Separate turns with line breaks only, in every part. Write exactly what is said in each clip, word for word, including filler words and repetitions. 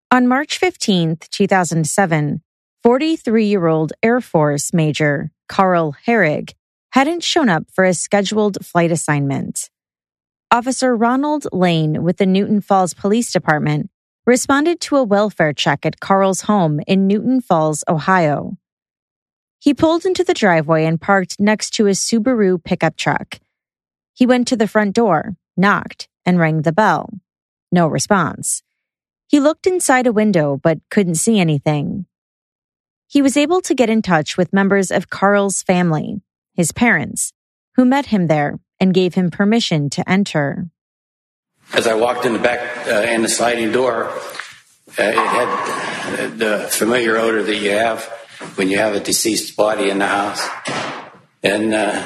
On March fifteenth, two thousand seven, forty-three-year-old Air Force Major Carl Herrig hadn't shown up for a scheduled flight assignment. Officer Ronald Lane with the Newton Falls Police Department responded to a welfare check at Carl's home in Newton Falls, Ohio. He pulled into the driveway and parked next to a Subaru pickup truck. He went to the front door, knocked, and rang the bell. No response. He looked inside a window but couldn't see anything. He was able to get in touch with members of Carl's family, his parents, who met him there and gave him permission to enter.
As I walked in the back uh, in the sliding door, uh, it had the familiar odor that you have when you have a deceased body in the house. And uh,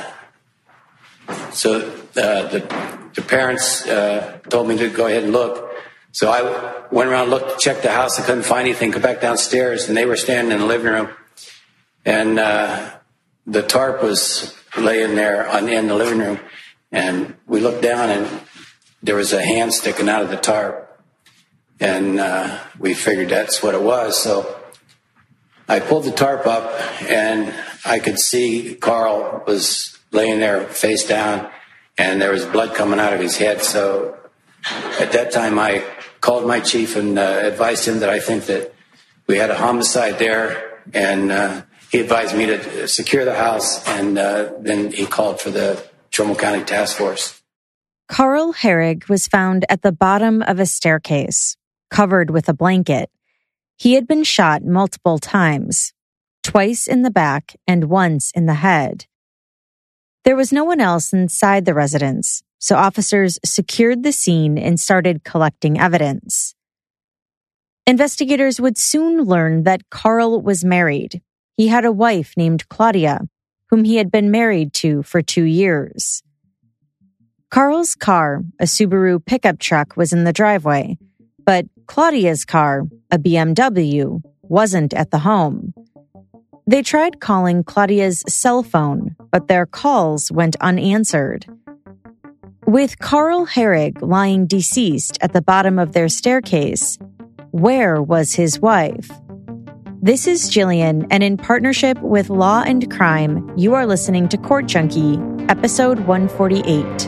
so uh, the, the parents uh, told me to go ahead and look. So I went around, looked, checked the house. I couldn't find anything. Go back downstairs, and they were standing in the living room. And uh, the tarp was laying there on, in the living room. And we looked down, and there was a hand sticking out of the tarp. And uh, we figured that's what it was. So I pulled the tarp up, and I could see Carl was laying there face down, and there was blood coming out of his head. So at that time, I called my chief and uh, advised him that I think that we had a homicide there, and uh, he advised me to secure the house, and uh, then he called for the Trumbull County Task Force.
Carl Herrig was found at the bottom of a staircase, covered with a blanket. He had been shot multiple times, twice in the back and once in the head. There was no one else inside the residence, so officers secured the scene and started collecting evidence. Investigators would soon learn that Carl was married. He had a wife named Claudia, whom he had been married to for two years. Carl's car, a Subaru pickup truck, was in the driveway, but Claudia's car, a B M W, wasn't at the home. They tried calling Claudia's cell phone, but their calls went unanswered. With Carl Herrig lying deceased at the bottom of their staircase, where was his wife? This is Jillian, and in partnership with Law and Crime, you are listening to Court Junkie, episode one forty-eight.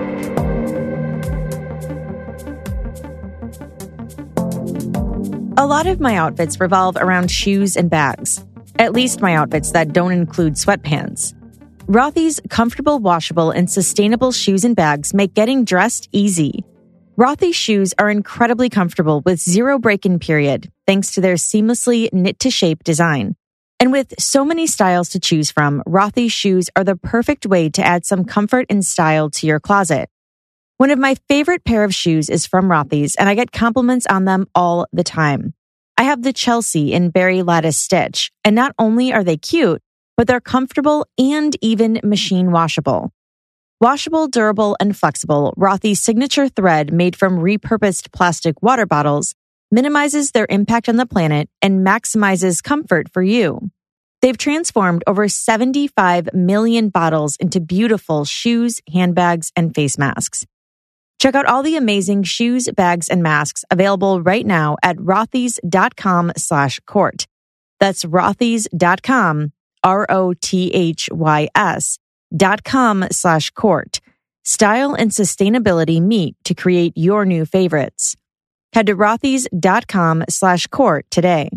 A lot of my outfits revolve around shoes and bags. At least my outfits that don't include sweatpants. Rothy's comfortable, washable, and sustainable shoes and bags make getting dressed easy. Rothy shoes are incredibly comfortable with zero break-in period, thanks to their seamlessly knit-to-shape design. And with so many styles to choose from, Rothy shoes are the perfect way to add some comfort and style to your closet. One of my favorite pair of shoes is from Rothy's, and I get compliments on them all the time. I have the Chelsea in berry lattice stitch, and not only are they cute, but they're comfortable and even machine washable. Washable, durable, and flexible, Rothy's signature thread made from repurposed plastic water bottles minimizes their impact on the planet and maximizes comfort for you. They've transformed over seventy-five million bottles into beautiful shoes, handbags, and face masks. Check out all the amazing shoes, bags, and masks available right now at rothys.com slash court. That's rothys.com, R O T H Y S, dot com slash court. Style and sustainability meet to create your new favorites. Head to rothys.com slash court today.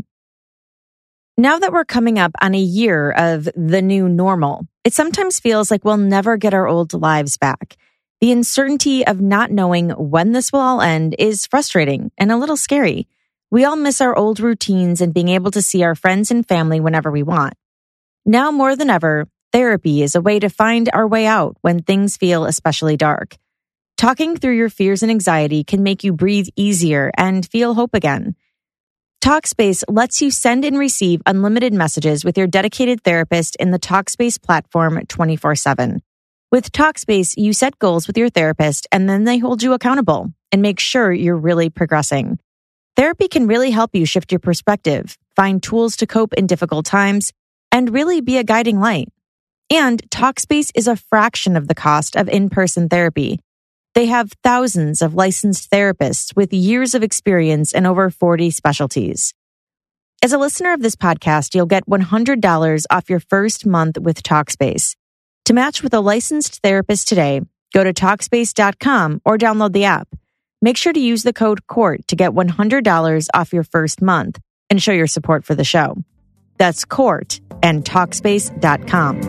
Now that we're coming up on a year of the new normal, it sometimes feels like we'll never get our old lives back. The uncertainty of not knowing when this will all end is frustrating and a little scary. We all miss our old routines and being able to see our friends and family whenever we want. Now more than ever, therapy is a way to find our way out when things feel especially dark. Talking through your fears and anxiety can make you breathe easier and feel hope again. Talkspace lets you send and receive unlimited messages with your dedicated therapist in the Talkspace platform twenty-four seven. With Talkspace, you set goals with your therapist and then they hold you accountable and make sure you're really progressing. Therapy can really help you shift your perspective, find tools to cope in difficult times, and really be a guiding light. And Talkspace is a fraction of the cost of in-person therapy. They have thousands of licensed therapists with years of experience in over forty specialties. As a listener of this podcast, you'll get one hundred dollars off your first month with Talkspace. To match with a licensed therapist today, go to Talkspace dot com or download the app. Make sure to use the code COURT to get one hundred dollars off your first month and show your support for the show. That's COURT and Talkspace dot com.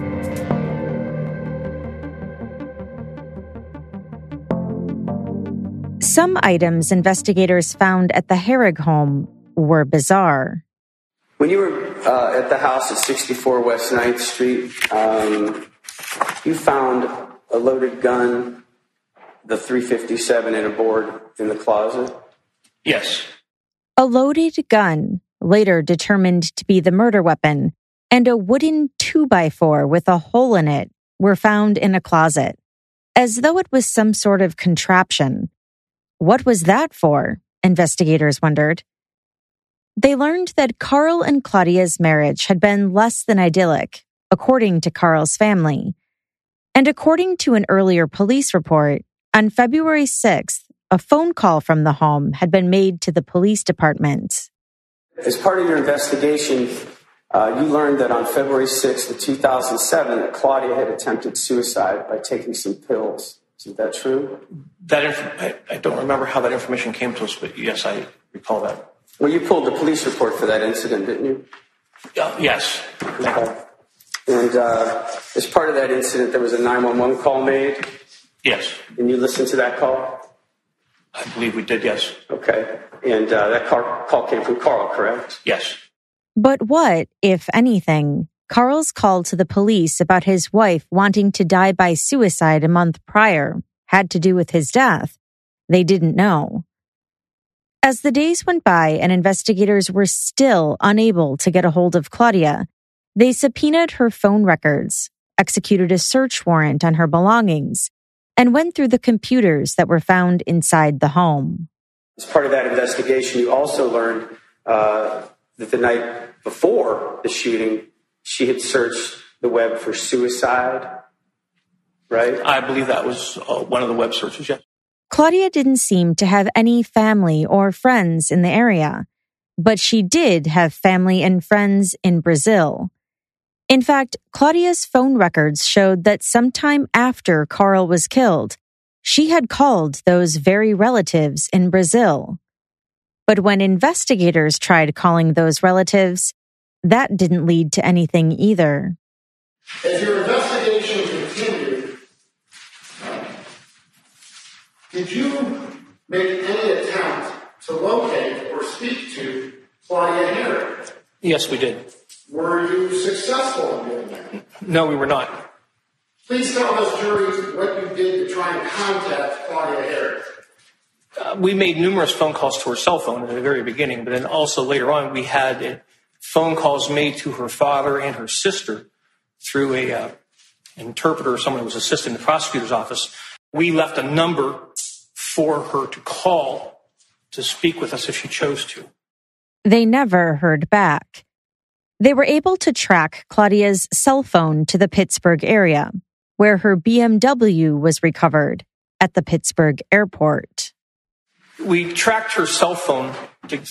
Some items investigators found at the Herrig home were bizarre.
When you were uh, at the house at sixty-four West ninth Street, um, you found a loaded gun, the three fifty-seven, and a board in the closet?
Yes.
A loaded gun, later determined to be the murder weapon, and a wooden two by four with a hole in it were found in a closet, as though it was some sort of contraption. What was that for? Investigators wondered. They learned that Carl and Claudia's marriage had been less than idyllic, according to Carl's family. And according to an earlier police report, on February sixth, a phone call from the home had been made to the police department.
As part of your investigation, uh, you learned that on February sixth of two thousand seven, that Claudia had attempted suicide by taking some pills. Is that true?
That inf- I, I don't remember how that information came to us, but yes, I recall that.
Well, you pulled the police report for that incident, didn't you?
Uh, yes.
Okay. And uh, as part of that incident, there was a nine one one call made?
Yes.
And you listened to that call?
I believe we did, yes.
Okay. And uh, that call, call came from Carl, correct?
Yes.
But what, if anything, Carl's call to the police about his wife wanting to die by suicide a month prior had to do with his death? They didn't know. As the days went by and investigators were still unable to get a hold of Claudia, they subpoenaed her phone records, executed a search warrant on her belongings, and went through the computers that were found inside the home.
As part of that investigation, you also learned uh, that the night before the shooting, she had searched the web for suicide, right?
I believe that was uh, one of the web searches, yes.
Claudia didn't seem to have any family or friends in the area, but she did have family and friends in Brazil. In fact, Claudia's phone records showed that sometime after Carl was killed, she had called those very relatives in Brazil. But when investigators tried calling those relatives, that didn't lead to anything either.
As your investigation continued, did you make any attempt to locate or speak to Claudia Herrig?
Yes, we did.
Were you successful in doing that?
No, we were not.
Please tell us, jury, what you did to try and contact Claudia Herrig.
Uh, we made numerous phone calls to her cell phone at the very beginning, but then also later on we had uh, phone calls made to her father and her sister through a uh, an interpreter or someone who was assisting the prosecutor's office. We left a number for her to call to speak with us if she chose to.
They never heard back. They were able to track Claudia's cell phone to the Pittsburgh area, where her B M W was recovered at the Pittsburgh airport.
We tracked her cell phone to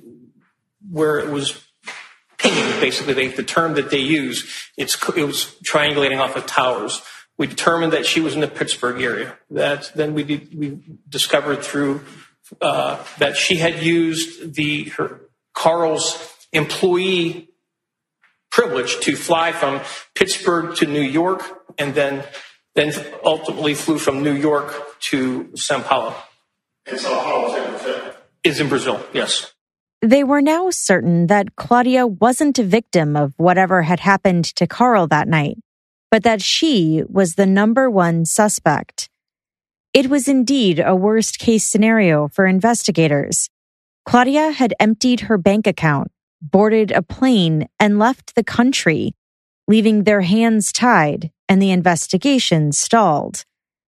where it was pinging, basically. They, the term that they use, it's, it was triangulating off of towers. We determined that she was in the Pittsburgh area. That then we did, we discovered through uh, that she had used the her Carl's employee privilege to fly from Pittsburgh to New York, and then then ultimately flew from New York to São Paulo.
And São Paulo is in Brazil.
Is in Brazil, yes.
They were now certain that Claudia wasn't a victim of whatever had happened to Carl that night, but that she was the number one suspect. It was indeed a worst-case scenario for investigators. Claudia had emptied her bank account, boarded a plane, and left the country, leaving their hands tied and the investigation stalled.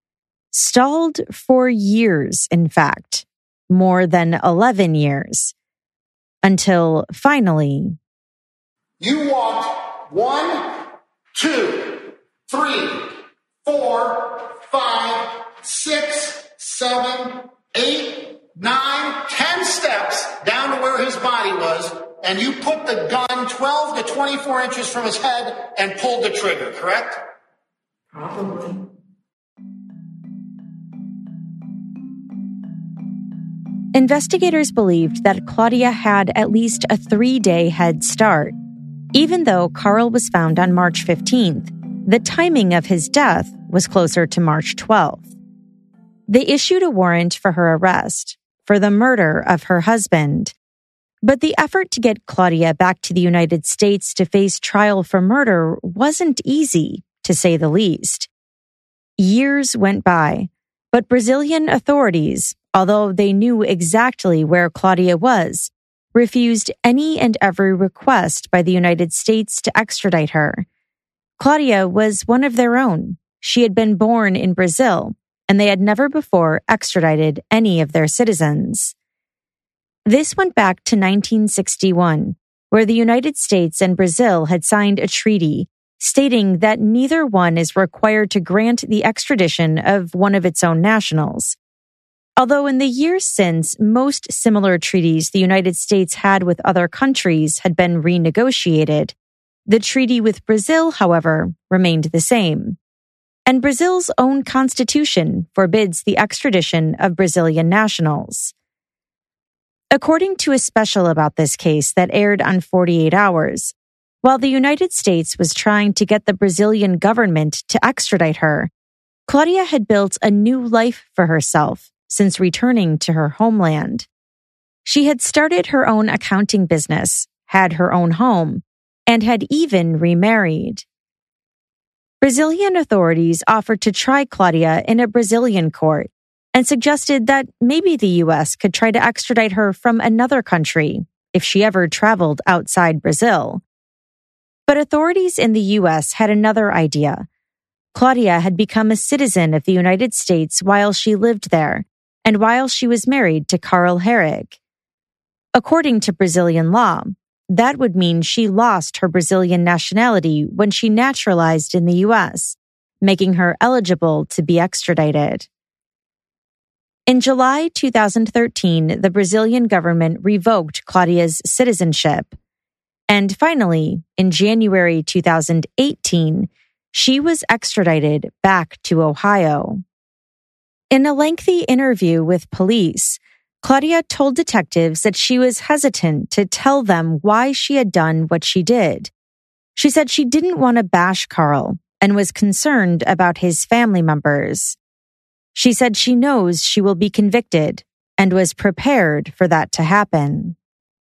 Stalled for years, in fact, more than eleven years. Until finally...
You walked one, two, three, four, five, six, seven, eight, nine, ten steps down to where his body was, and you put the gun twelve to twenty-four inches from his head and pulled the trigger, correct?
Probably.
Investigators believed that Claudia had at least a three-day head start. Even though Carl was found on March fifteenth, the timing of his death was closer to March twelfth. They issued a warrant for her arrest for the murder of her husband. But the effort to get Claudia back to the United States to face trial for murder wasn't easy, to say the least. Years went by, but Brazilian authorities, although they knew exactly where Claudia was, refused any and every request by the United States to extradite her. Claudia was one of their own. She had been born in Brazil, and they had never before extradited any of their citizens. This went back to nineteen sixty-one, where the United States and Brazil had signed a treaty stating that neither one is required to grant the extradition of one of its own nationals. Although in the years since, most similar treaties the United States had with other countries had been renegotiated, the treaty with Brazil, however, remained the same. And Brazil's own constitution forbids the extradition of Brazilian nationals. According to a special about this case that aired on forty-eight hours, while the United States was trying to get the Brazilian government to extradite her, Claudia had built a new life for herself since returning to her homeland. She had started her own accounting business, had her own home, and had even remarried. Brazilian authorities offered to try Claudia in a Brazilian court and suggested that maybe the U S could try to extradite her from another country if she ever traveled outside Brazil. But authorities in the U S had another idea. Claudia had become a citizen of the United States while she lived there and while she was married to Carl Herrig. According to Brazilian law, that would mean she lost her Brazilian nationality when she naturalized in the U S, making her eligible to be extradited. In July two thousand thirteen, the Brazilian government revoked Claudia's citizenship. And finally, in January two thousand eighteen, she was extradited back to Ohio. In a lengthy interview with police, Claudia told detectives that she was hesitant to tell them why she had done what she did. She said she didn't want to bash Carl and was concerned about his family members. She said she knows she will be convicted and was prepared for that to happen.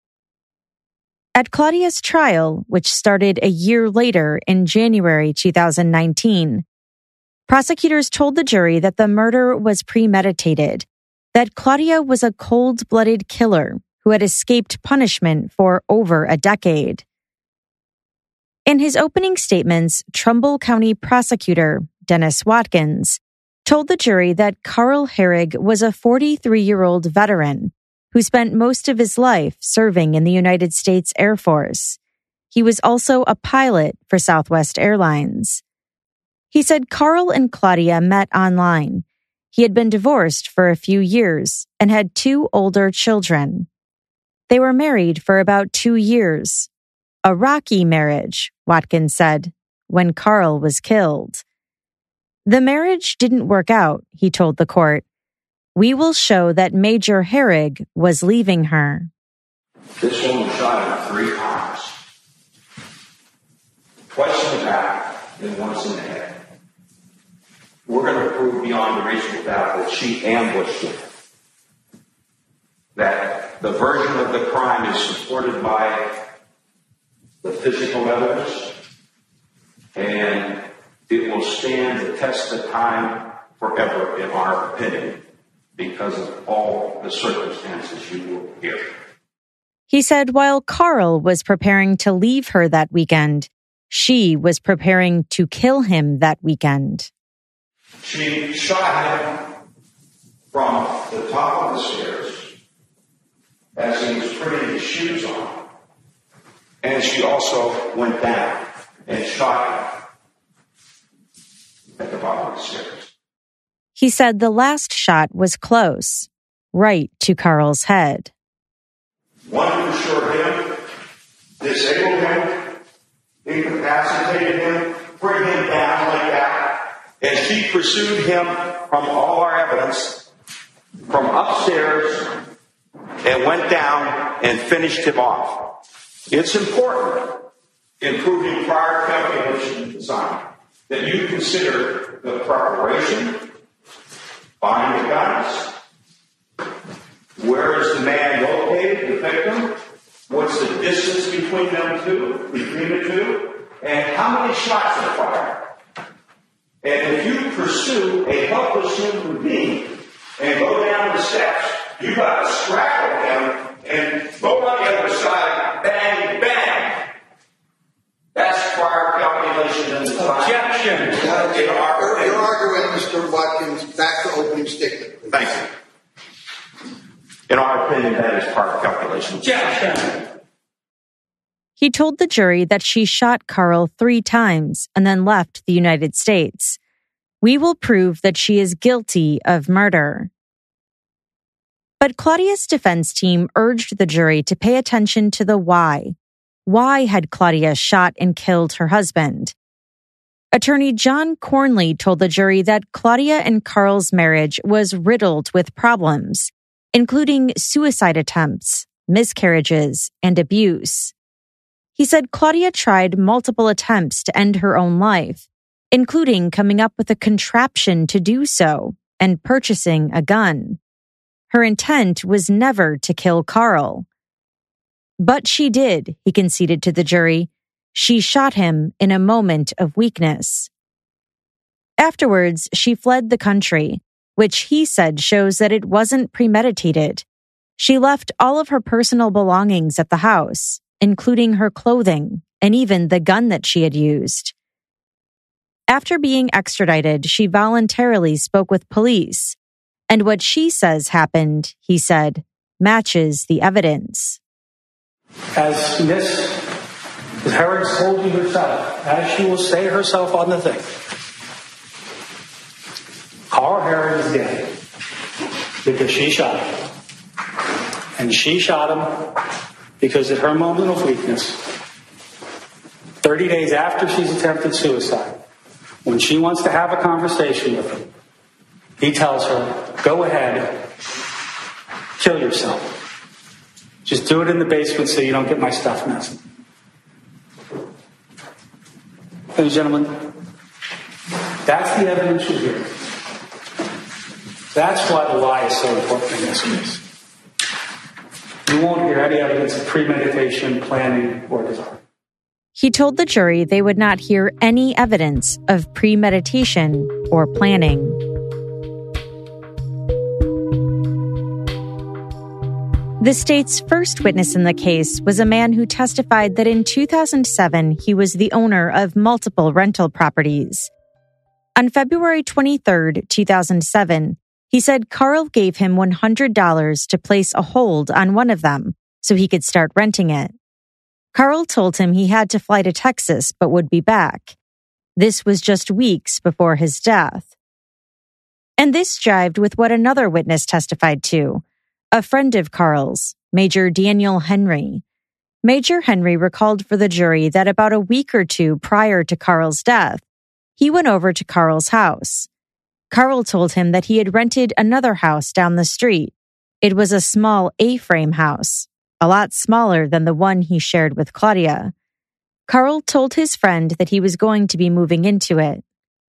At Claudia's trial, which started a year later in January two thousand nineteen, prosecutors told the jury that the murder was premeditated, that Claudia was a cold-blooded killer who had escaped punishment for over a decade. In his opening statements, Trumbull County prosecutor Dennis Watkins told the jury that Carl Herrig was a forty-three-year-old veteran who spent most of his life serving in the United States Air Force. He was also a pilot for Southwest Airlines. He said Carl and Claudia met online. He had been divorced for a few years and had two older children. They were married for about two years. A rocky marriage, Watkins said, when Carl was killed. The marriage didn't work out, he told the court. We will show that Major Herrig was leaving her.
This woman shot him three times. Twice in the back and once in the head. We're going to prove beyond a reasonable doubt that she ambushed him. That the version of the crime is supported by the physical evidence, and it will stand the test of time forever, in our opinion, because of all the circumstances you will hear.
He said while Carl was preparing to leave her that weekend, she was preparing to kill him that weekend.
She shot him from the top of the stairs as he was putting his shoes on. And she also went down and shot him at the bottom of the stairs.
He said the last shot was close, right to Carl's head.
One for sure him, disabled him, incapacitated him, bring him down like that. And she pursued him from all our evidence, from upstairs, and went down and finished him off. It's important in proving prior calculation and design that you consider the preparation, buying the guns, where is the man located, the victim, what's the distance between them two, between the two, and how many shots are fired. And if you pursue a helpless human being and go down the steps, you got to straddle him and go on the other side, bang, bang. That's prior calculation and design.
Objection.
Now,
In our
you're,
opinion.
you're arguing, Mister Watkins, back to opening statement.
Thank you. In our opinion, that is prior calculation.
Objection.
He told the jury that she shot Carl three times and then left the United States. We will prove that she is guilty of murder. But Claudia's defense team urged the jury to pay attention to the why. Why had Claudia shot and killed her husband? Attorney John Cornley told the jury that Claudia and Carl's marriage was riddled with problems, including suicide attempts, miscarriages, and abuse. He said Claudia tried multiple attempts to end her own life, including coming up with a contraption to do so and purchasing a gun. Her intent was never to kill Carl. But she did, he conceded to the jury. She shot him in a moment of weakness. Afterwards, she fled the country, which he said shows that it wasn't premeditated. She left all of her personal belongings at the house, including her clothing and even the gun that she had used. After being extradited, she voluntarily spoke with police, and what she says happened, he said, matches the evidence.
As Miss Herrick told you herself, as she will say herself on the thing, Carl Herrick is dead because she shot him. And she shot him because at her moment of weakness, thirty days after she's attempted suicide, when she wants to have a conversation with him, he tells her, go ahead, kill yourself. Just do it in the basement so you don't get my stuff messy. Ladies and gentlemen, that's the evidence you hear. That's why the lie is so important in this case. You won't hear any evidence of premeditation, planning, or design.
He told the jury they would not hear any evidence of premeditation or planning. The state's first witness in the case was a man who testified that in two thousand seven, he was the owner of multiple rental properties. On February twenty-third, two thousand seven, he said Carl gave him one hundred dollars to place a hold on one of them so he could start renting it. Carl told him he had to fly to Texas but would be back. This was just weeks before his death. And this jived with what another witness testified to, a friend of Carl's, Major Daniel Henry. Major Henry recalled for the jury that about a week or two prior to Carl's death, he went over to Carl's house. Carl told him that he had rented another house down the street. It was a small A-frame house, a lot smaller than the one he shared with Claudia. Carl told his friend that he was going to be moving into it.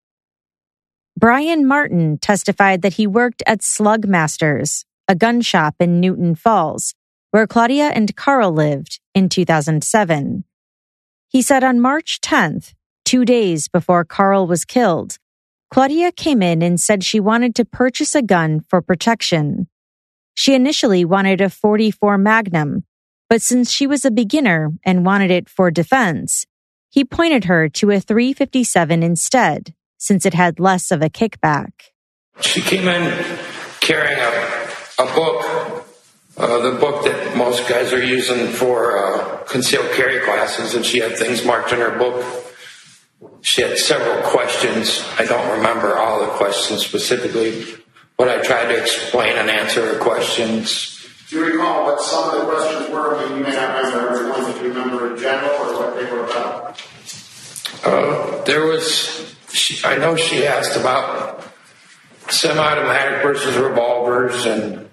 Brian Martin testified that he worked at Slug Masters, a gun shop in Newton Falls, where Claudia and Carl lived in two thousand seven. He said on March tenth, two days before Carl was killed, Claudia came in and said she wanted to purchase a gun for protection. She initially wanted a forty-four Magnum, but since she was a beginner and wanted it for defense, he pointed her to a three fifty-seven instead, since it had less of a kickback.
She came in carrying a, a book, uh, the book that most guys are using for uh, concealed carry classes, and she had things marked in her book she had several questions. I don't remember all the questions specifically, but I tried to explain and answer her questions.
Do you recall what some of the questions were? I mean, you may not remember everyone, but do you remember in general or what they were about?
Uh, there was, she, I know she asked about semi-automatic versus revolvers, and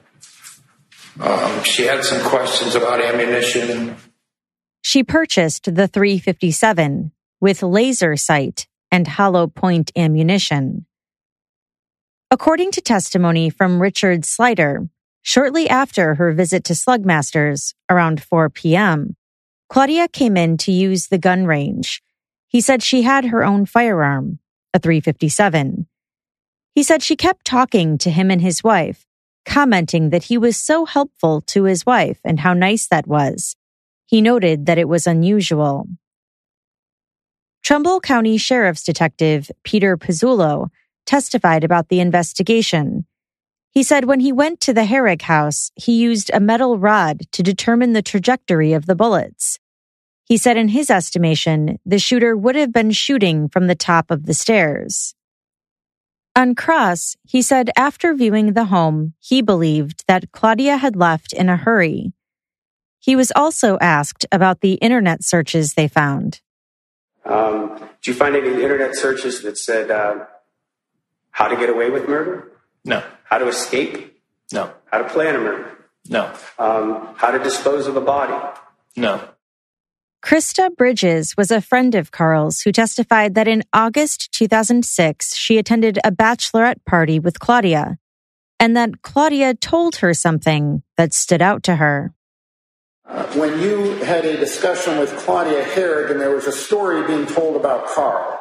um, she had some questions about ammunition.
She purchased the three fifty-seven with laser sight and hollow point ammunition. According to testimony from Richard Slider, shortly after her visit to Slugmasters, around four p.m., Claudia came in to use the gun range. He said she had her own firearm, a three fifty-seven. He said she kept talking to him and his wife, commenting that he was so helpful to his wife and how nice that was. He noted that it was unusual. Trumbull County Sheriff's Detective Peter Pizzullo testified about the investigation. He said when he went to the Herrig house, he used a metal rod to determine the trajectory of the bullets. He said in his estimation, the shooter would have been shooting from the top of the stairs. On cross, he said after viewing the home, he believed that Claudia had left in a hurry. He was also asked about the internet searches they found.
Um, did you find any internet searches that said uh, how to get away with murder?
No.
How to escape?
No.
How to plan a murder?
No.
Um, how to dispose of a body?
No.
Krista Bridges was a friend of Carl's who testified that in August two thousand six, she attended a bachelorette party with Claudia, and that Claudia told her something that stood out to her.
Uh, when you had a discussion with Claudia Herrig and there was a story being told about Carl.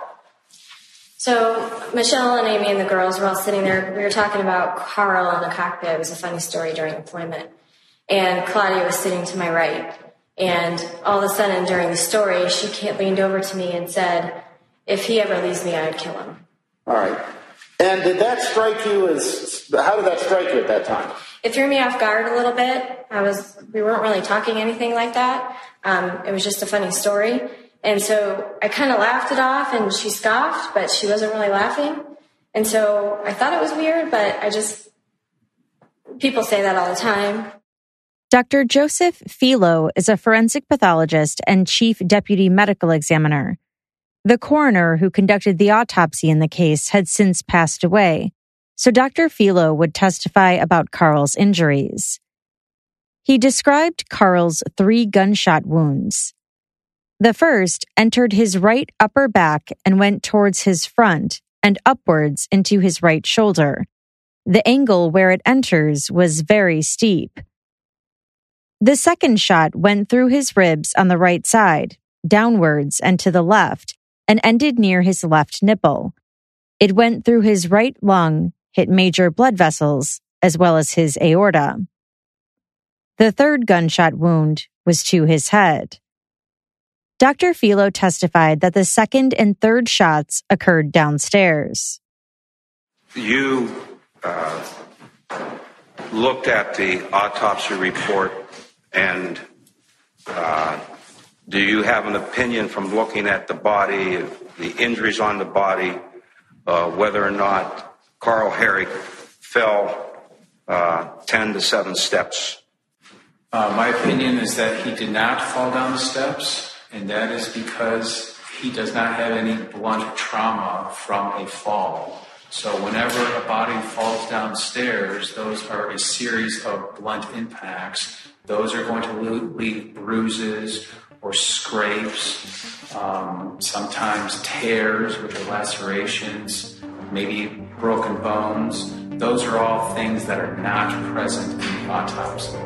So Michelle and Amy and the girls were all sitting there. We were talking about Carl in the cockpit. It was a funny story during deployment. And Claudia was sitting to my right. And all of a sudden during the story, she leaned over to me and said, if he ever leaves me, I'd kill him.
All right. And did that strike you as, how did that strike you at that time?
It threw me off guard a little bit. I was, we weren't really talking anything like that. Um, it was just a funny story. And so I kind of laughed it off and she scoffed, but she wasn't really laughing. And so I thought it was weird, but I just, people say that all the time.
Doctor Joseph Philo is a forensic pathologist and chief deputy medical examiner. The coroner who conducted the autopsy in the case had since passed away, so Doctor Philo would testify about Carl's injuries. He described Carl's three gunshot wounds. The first entered his right upper back and went towards his front and upwards into his right shoulder. The angle where it enters was very steep. The second shot went through his ribs on the right side, downwards and to the left, and ended near his left nipple. It went through his right lung, hit major blood vessels, as well as his aorta. The third gunshot wound was to his head. Doctor Philo testified that the second and third shots occurred downstairs.
You uh, looked at the autopsy report, and uh, do you have an opinion from looking at the body, the injuries on the body, uh, whether or not Carl Herrig fell uh, ten to seven steps?
Uh, my opinion is that he did not fall down the steps, and that is because he does not have any blunt trauma from a fall. So whenever a body falls downstairs, those are a series of blunt impacts. Those are going to leave bruises or scrapes, um, sometimes tears, which are lacerations, maybe broken bones. Those are all things that are not present in the autopsy.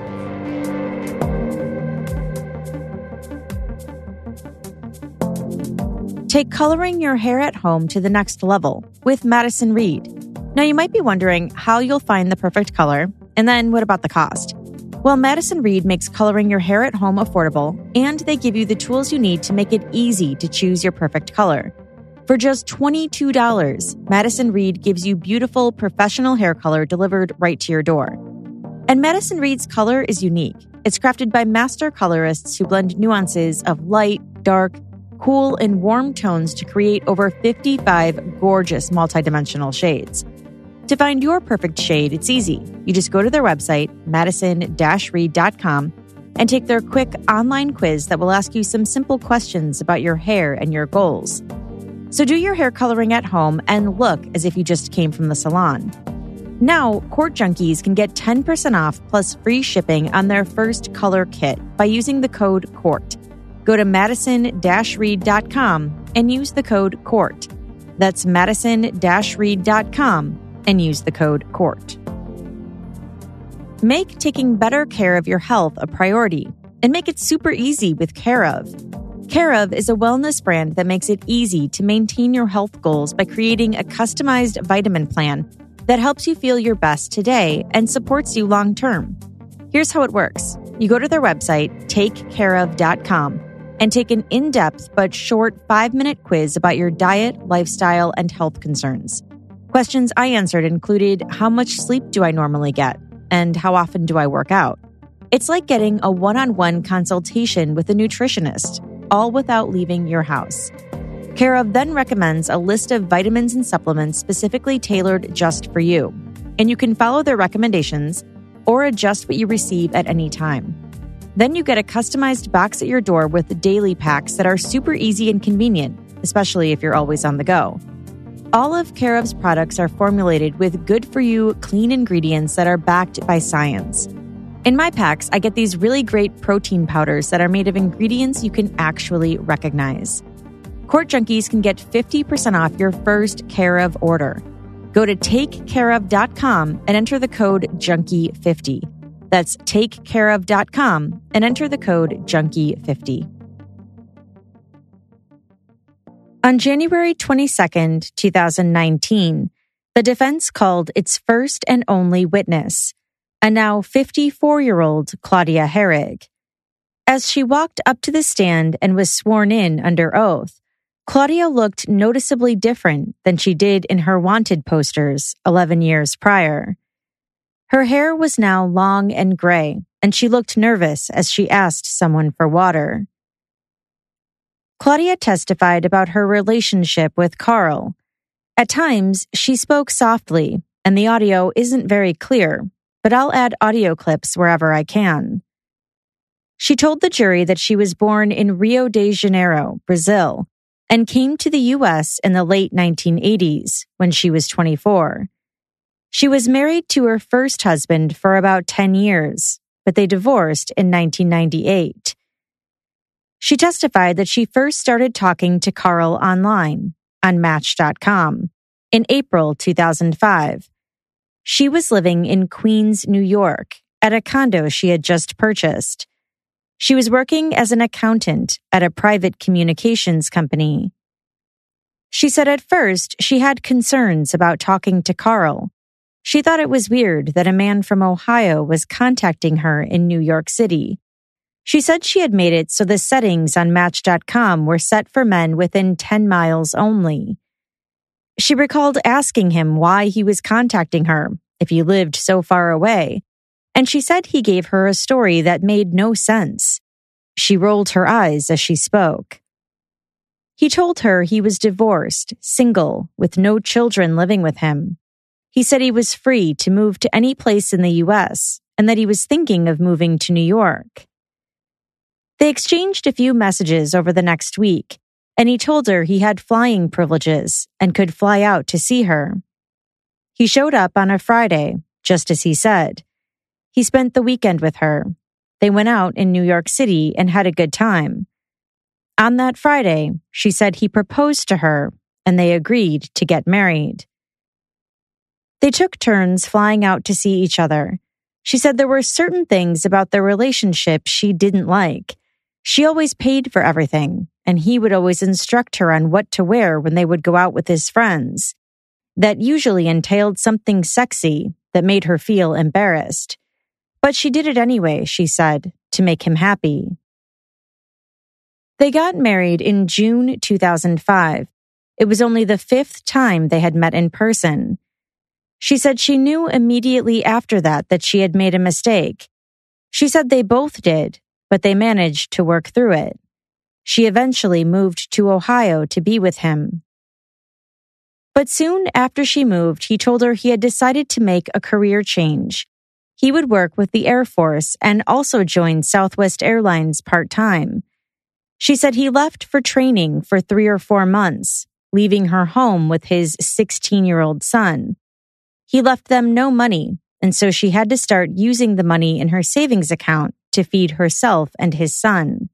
Take coloring your hair at home to the next level with Madison Reed. Now, you might be wondering how you'll find the perfect color, and then what about the cost? Well, Madison Reed makes coloring your hair at home affordable, and they give you the tools you need to make it easy to choose your perfect color. For just twenty-two dollars, Madison Reed gives you beautiful, professional hair color delivered right to your door. And Madison Reed's color is unique. It's crafted by master colorists who blend nuances of light, dark, cool, and warm tones to create over fifty-five gorgeous multidimensional shades. To find your perfect shade, it's easy. You just go to their website, madison dash reed dot com, and take their quick online quiz that will ask you some simple questions about your hair and your goals. So do your hair coloring at home and look as if you just came from the salon. Now, Court Junkies can get ten percent off plus free shipping on their first color kit by using the code COURT. Go to madison dash reed dot com and use the code COURT. That's madison dash reed dot com and use the code COURT. Make taking better care of your health a priority and make it super easy with Care of. Care of is a wellness brand that makes it easy to maintain your health goals by creating a customized vitamin plan that helps you feel your best today and supports you long term. Here's how it works. You go to their website, take care of dot com, and take an in-depth but short five-minute quiz about your diet, lifestyle, and health concerns. Questions I answered included how much sleep do I normally get and how often do I work out. It's like getting a one-on-one consultation with a nutritionist, all without leaving your house. Care of then recommends a list of vitamins and supplements specifically tailored just for you, and you can follow their recommendations or adjust what you receive at any time. Then you get a customized box at your door with daily packs that are super easy and convenient, especially if you're always on the go. All of Care of's products are formulated with good-for-you, clean ingredients that are backed by science. In my packs, I get these really great protein powders that are made of ingredients you can actually recognize. Court Junkies can get fifty percent off your first Care of order. Go to take care of dot com and enter the code junkie fifty. That's take care of dot com and enter the code junkie fifty. On January twenty-second, twenty nineteen, the defense called its first and only witness, a now fifty-four-year-old Claudia Herrig. As she walked up to the stand and was sworn in under oath, Claudia looked noticeably different than she did in her wanted posters eleven years prior. Her hair was now long and gray, and she looked nervous as she asked someone for water. Claudia testified about her relationship with Carl. At times, she spoke softly, and the audio isn't very clear, but I'll add audio clips wherever I can. She told the jury that she was born in Rio de Janeiro, Brazil, and came to the U S in the late nineteen eighties when she was twenty-four. She was married to her first husband for about ten years, but they divorced in nineteen ninety-eight. She testified that she first started talking to Carl online, on Match dot com, in April two thousand five. She was living in Queens, New York, at a condo she had just purchased. She was working as an accountant at a private communications company. She said at first she had concerns about talking to Carl. She thought it was weird that a man from Ohio was contacting her in New York City. She said she had made it so the settings on Match dot com were set for men within ten miles only. She recalled asking him why he was contacting her if he lived so far away, and she said he gave her a story that made no sense. She rolled her eyes as she spoke. He told her he was divorced, single, with no children living with him. He said he was free to move to any place in the U S and that he was thinking of moving to New York. They exchanged a few messages over the next week, and he told her he had flying privileges and could fly out to see her. He showed up on a Friday, just as he said. He spent the weekend with her. They went out in New York City and had a good time. On that Friday, she said he proposed to her, and they agreed to get married. They took turns flying out to see each other. She said there were certain things about their relationship she didn't like. She always paid for everything, and he would always instruct her on what to wear when they would go out with his friends. That usually entailed something sexy that made her feel embarrassed. But she did it anyway, she said, to make him happy. They got married in June two thousand five. It was only the fifth time they had met in person. She said she knew immediately after that that she had made a mistake. She said they both did, but they managed to work through it. She eventually moved to Ohio to be with him. But soon after she moved, he told her he had decided to make a career change. He would work with the Air Force and also join Southwest Airlines part-time. She said he left for training for three or four months, leaving her home with his sixteen-year-old son. He left them no money, and so she had to start using the money in her savings account to feed herself and his son.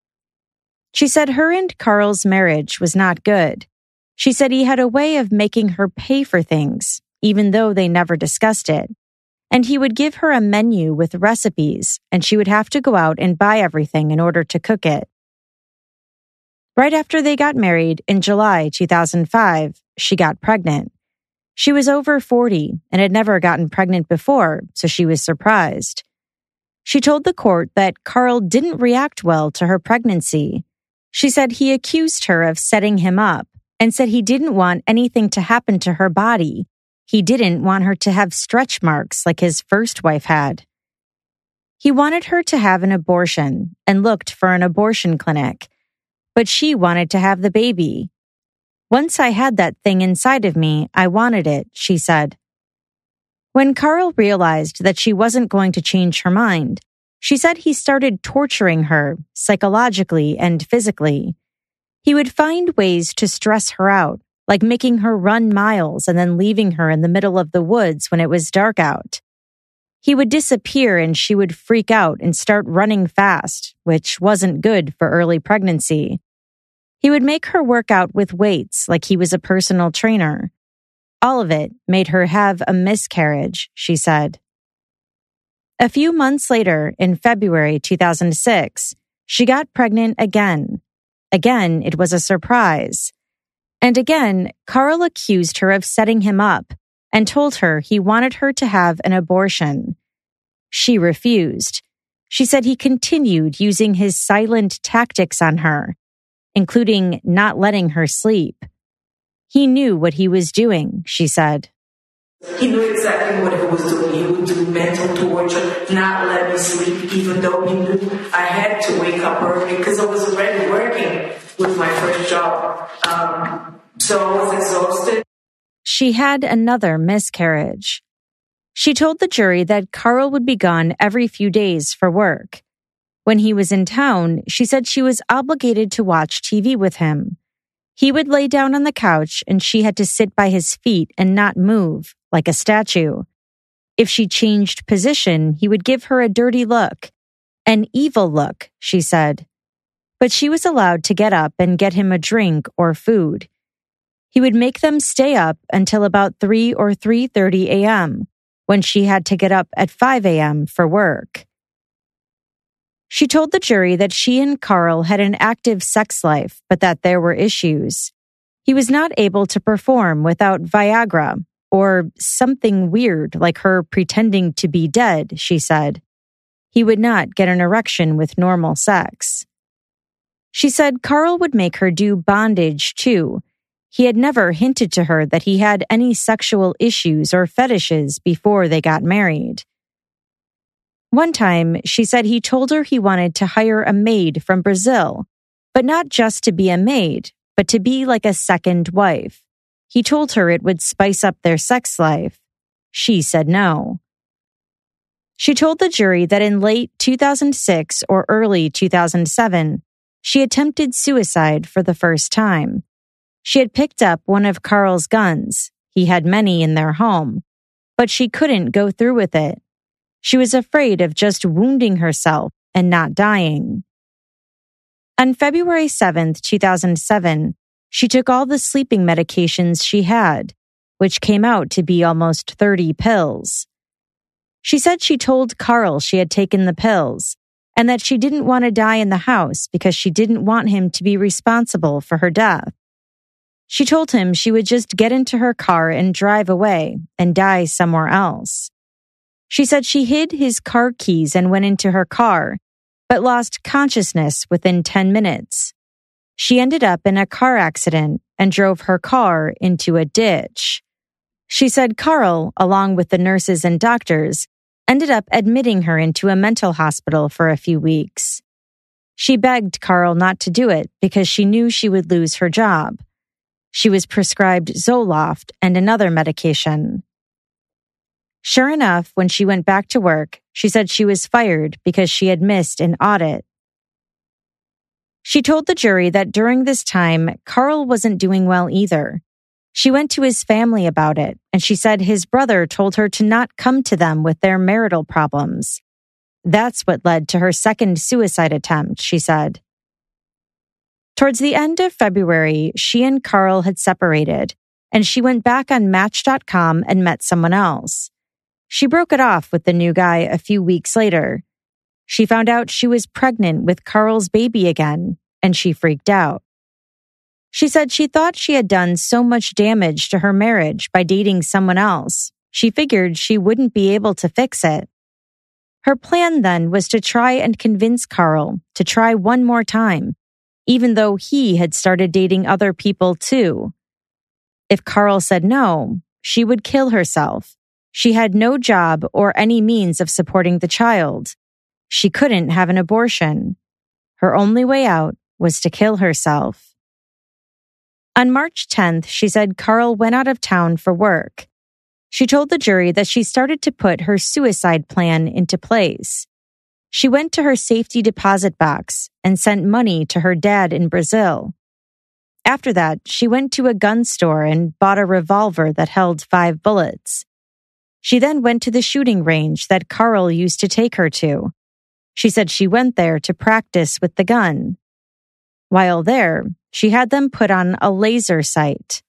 She said her and Carl's marriage was not good. She said he had a way of making her pay for things, even though they never discussed it. And he would give her a menu with recipes, and she would have to go out and buy everything in order to cook it. Right after they got married in July two thousand five, she got pregnant. She was over forty and had never gotten pregnant before, so she was surprised. She told the court that Carl didn't react well to her pregnancy. She said he accused her of setting him up and said he didn't want anything to happen to her body. He didn't want her to have stretch marks like his first wife had. He wanted her to have an abortion and looked for an abortion clinic, but she wanted to have the baby. Once I had that thing inside of me, I wanted it, she said. When Carl realized that she wasn't going to change her mind, she said he started torturing her psychologically and physically. He would find ways to stress her out, like making her run miles and then leaving her in the middle of the woods when it was dark out. He would disappear and she would freak out and start running fast, which wasn't good for early pregnancy. He would make her work out with weights like he was a personal trainer. All of it made her have a miscarriage, she said. A few months later, in February two thousand six, she got pregnant again. Again, it was a surprise. And again, Carl accused her of setting him up and told her he wanted her to have an abortion. She refused. She said he continued using his silent tactics on her, including not letting her sleep. He knew what he was doing, she said.
He knew exactly what he was doing. He would do mental torture, not let me sleep, even though he knew I had to wake up early because I was already working with my first job. Um, so I was exhausted.
She had another miscarriage. She told the jury that Carl would be gone every few days for work. When he was in town, she said she was obligated to watch T V with him. He would lay down on the couch and she had to sit by his feet and not move, like a statue. If she changed position, he would give her a dirty look, an evil look, she said. But she was allowed to get up and get him a drink or food. He would make them stay up until about three or three thirty a.m., when she had to get up at five a.m. for work. She told the jury that she and Carl had an active sex life, but that there were issues. He was not able to perform without Viagra, or something weird like her pretending to be dead, she said. He would not get an erection with normal sex. She said Carl would make her do bondage, too. He had never hinted to her that he had any sexual issues or fetishes before they got married. One time, she said he told her he wanted to hire a maid from Brazil, but not just to be a maid, but to be like a second wife. He told her it would spice up their sex life. She said no. She told the jury that in late two thousand six or early two thousand seven, she attempted suicide for the first time. She had picked up one of Carl's guns. He had many in their home, but she couldn't go through with it. She was afraid of just wounding herself and not dying. On February seventh, two thousand seven, she took all the sleeping medications she had, which came out to be almost thirty pills. She said she told Carl she had taken the pills and that she didn't want to die in the house because she didn't want him to be responsible for her death. She told him she would just get into her car and drive away and die somewhere else. She said she hid his car keys and went into her car, but lost consciousness within ten minutes. She ended up in a car accident and drove her car into a ditch. She said Carl, along with the nurses and doctors, ended up admitting her into a mental hospital for a few weeks. She begged Carl not to do it because she knew she would lose her job. She was prescribed Zoloft and another medication. Sure enough, when she went back to work, she said she was fired because she had missed an audit. She told the jury that during this time, Carl wasn't doing well either. She went to his family about it, and she said his brother told her to not come to them with their marital problems. That's what led to her second suicide attempt, she said. Towards the end of February, she and Carl had separated, and she went back on Match dot com and met someone else. She broke it off with the new guy a few weeks later. She found out she was pregnant with Carl's baby again, and she freaked out. She said she thought she had done so much damage to her marriage by dating someone else. She figured she wouldn't be able to fix it. Her plan then was to try and convince Carl to try one more time, even though he had started dating other people too. If Carl said no, she would kill herself. She had no job or any means of supporting the child. She couldn't have an abortion. Her only way out was to kill herself. On March tenth, she said Carl went out of town for work. She told the jury that she started to put her suicide plan into place. She went to her safety deposit box and sent money to her dad in Brazil. After that, she went to a gun store and bought a revolver that held five bullets. She then went to the shooting range that Carl used to take her to. She said she went there to practice with the gun. While there, she had them put on a laser sight.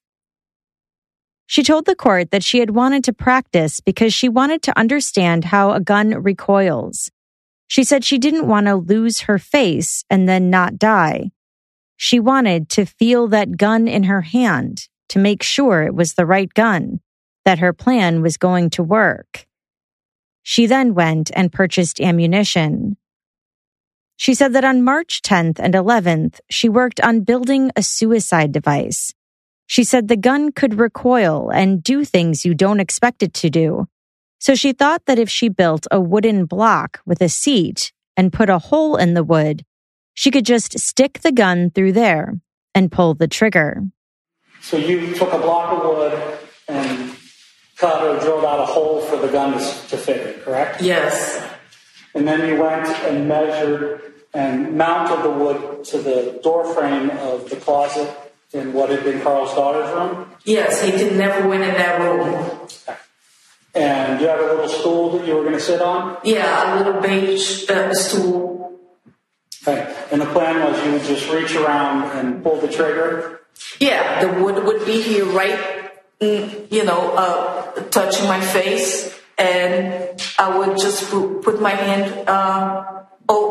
She told the court that she had wanted to practice because she wanted to understand how a gun recoils. She said she didn't want to lose her face and then not die. She wanted to feel that gun in her hand to make sure it was the right gun, that her plan was going to work. She then went and purchased ammunition. She said that on March tenth and eleventh, she worked on building a suicide device. She said the gun could recoil and do things you don't expect it to do. So she thought that if she built a wooden block with a seat and put a hole in the wood, she could just stick the gun through there and pull the trigger.
So you took a block of wood and cut or drilled out a hole for the gun to, to fit it, correct?
Yes.
And then you went and measured and mounted the wood to the door frame of the closet in what had been Carl's daughter's room?
Yes, he did never went in that room.
And you had a little stool that you were going to sit on?
Yeah, a little beige uh, stool.
Okay. And the plan was you would just reach around and pull the trigger?
Yeah, the wood would be here right, you know, uh, touching my face. And I would just put my hand uh,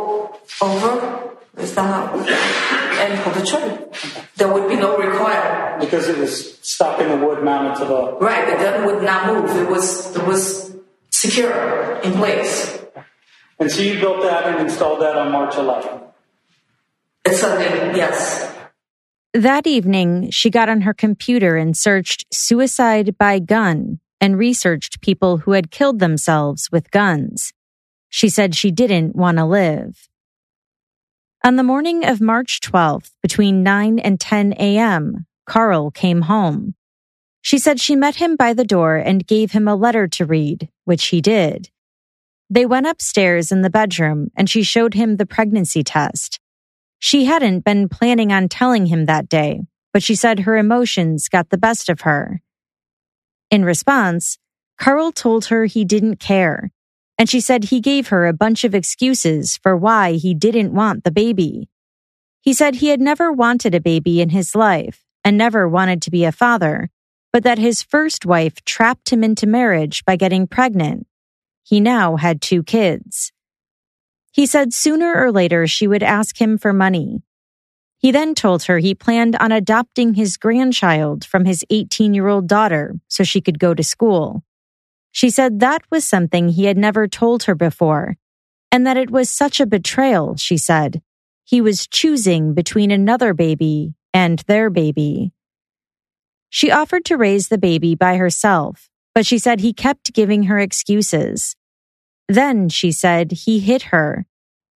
over, is that how, and pull the trigger. There would be no recoil.
Because it was stuck in the wood mounted to the...
Right, the gun would not move. It was it was secure in place.
And so you built that and installed that on March eleventh?
It's Sunday, yes.
That evening, she got on her computer and searched suicide by gun and researched people who had killed themselves with guns. She said she didn't want to live. On the morning of March twelfth, between nine and ten a.m., Carl came home. She said she met him by the door and gave him a letter to read, which he did. They went upstairs in the bedroom and she showed him the pregnancy test. She hadn't been planning on telling him that day, but she said her emotions got the best of her. In response, Carl told her he didn't care, and she said he gave her a bunch of excuses for why he didn't want the baby. He said he had never wanted a baby in his life and never wanted to be a father, but that his first wife trapped him into marriage by getting pregnant. He now had two kids. He said sooner or later she would ask him for money. He then told her he planned on adopting his grandchild from his eighteen-year-old daughter so she could go to school. She said that was something he had never told her before, and that it was such a betrayal, she said. He was choosing between another baby and their baby. She offered to raise the baby by herself, but she said he kept giving her excuses. Then, she said, he hit her.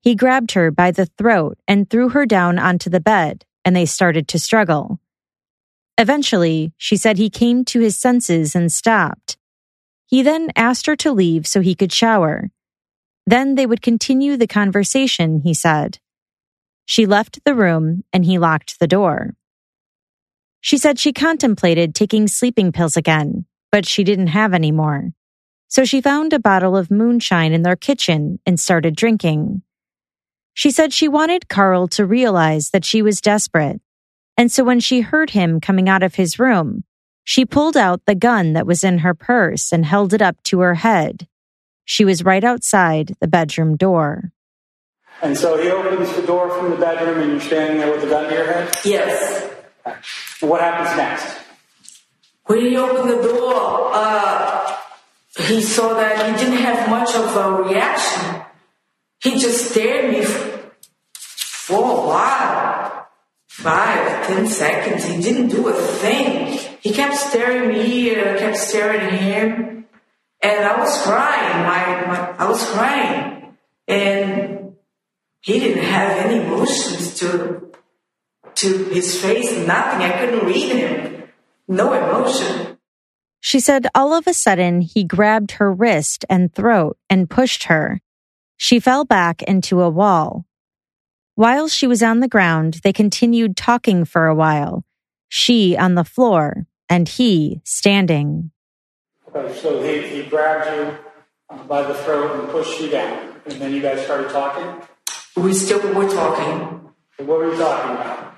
He grabbed her by the throat and threw her down onto the bed, and they started to struggle. Eventually, she said he came to his senses and stopped. He then asked her to leave so he could shower. Then they would continue the conversation, he said. She left the room and he locked the door. She said she contemplated taking sleeping pills again, but she didn't have any more. So she found a bottle of moonshine in their kitchen and started drinking. She said she wanted Carl to realize that she was desperate. And so when she heard him coming out of his room, she pulled out the gun that was in her purse and held it up to her head. She was right outside the bedroom door.
And so he opens the door from the bedroom and you're standing there with the gun to your head?
Yes.
What happens next?
When he opened the door, uh, he saw that he didn't have much of a reaction. He just stared at me for a while. Five, ten seconds. He didn't do a thing. He kept staring at me, and I kept staring at him. And I was crying. My, my, I was crying. And he didn't have any emotions to, to his face, nothing. I couldn't read him. No emotion.
She said all of a sudden he grabbed her wrist and throat and pushed her. She fell back into a wall. While she was on the ground, they continued talking for a while, she on the floor and he standing.
Okay, so he, he grabbed you uh, by the throat and pushed you down, and then you guys started talking?
We still were talking.
What were you talking about?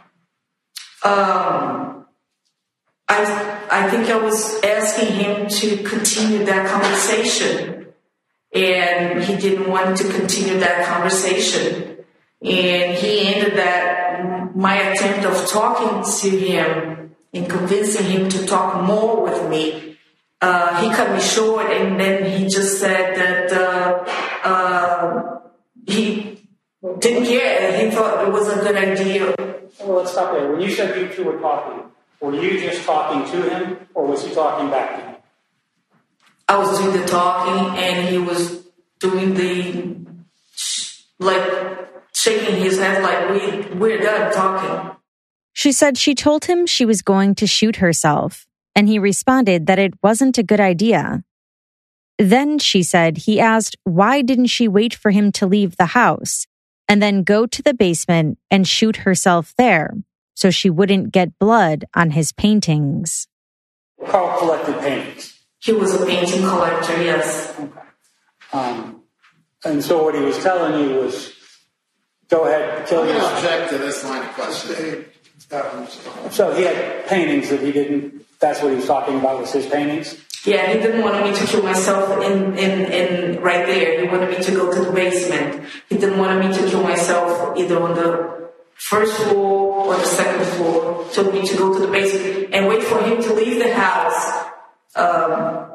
Um, I, I think I was asking him to continue that conversation, and he didn't want to continue that conversation. And he ended that, my attempt of talking to him and convincing him to talk more with me. Uh, he cut me short, and then he just said that uh, uh, he didn't care. He thought it was a good idea.
Well, let's stop there. When you said you two were talking, were you just talking to him, or was he talking back to him?
I was doing the talking, and he was doing the, like, shaking his head like, we, we're done talking.
She said she told him she was going to shoot herself, and he responded that it wasn't a good idea. Then, she said, he asked why didn't she wait for him to leave the house and then go to the basement and shoot herself there so she wouldn't get blood on his paintings.
Carl collected paintings.
He was a painting collector, yes.
Okay. Um, and so what he was telling you was, go ahead, kill yourself.
I'm going to object to this line of questioning.
So he had paintings that he didn't, that's what he was talking about, was his paintings?
Yeah, he didn't want me to kill myself in, in, in right there. He wanted me to go to the basement. He didn't want me to kill myself either on the first floor or the second floor. He told me to go to the basement and wait for him to leave the house. Um,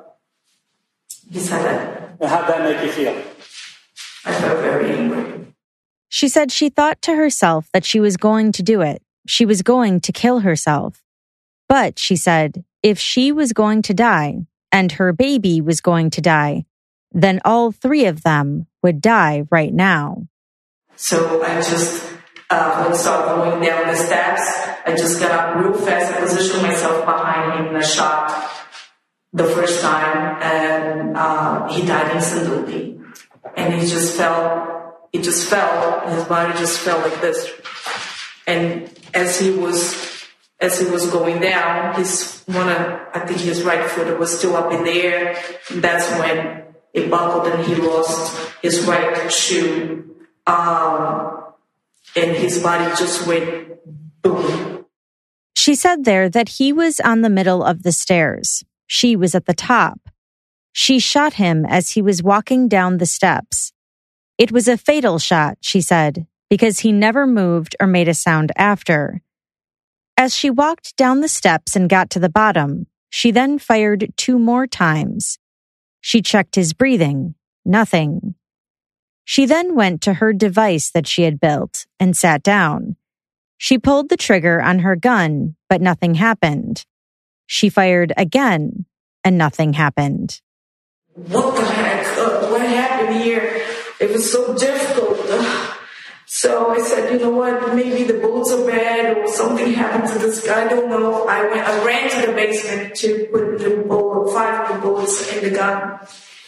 he said that.
And how'd that make you feel?
I felt very angry.
She said she thought to herself that she was going to do it. She was going to kill herself. But, she said, if she was going to die, and her baby was going to die, then all three of them would die right now.
So I just, uh, when I started going down the steps, I just got up real fast. I positioned myself behind him and I shot the first time, and uh, he died instantly. And he just fell, he just fell, his body just fell like this. And as he was As he was going down, his one of, I think his right foot was still up in the air. And that's when it buckled and he lost his right shoe. Um, and his body just went boom.
She said there that he was on the middle of the stairs. She was at the top. She shot him as he was walking down the steps. It was a fatal shot, she said, because he never moved or made a sound after. As she walked down the steps and got to the bottom, she then fired two more times. She checked his breathing. Nothing. She then went to her device that she had built and sat down. She pulled the trigger on her gun, but nothing happened. She fired again, and nothing happened.
What the heck? Uh, what happened here? It was so difficult. Uh, So I said, you know what, maybe the bullets are bad or something happened to this guy, I don't know. I went, I ran to the basement to put the bullet, five of the bullets in the gun.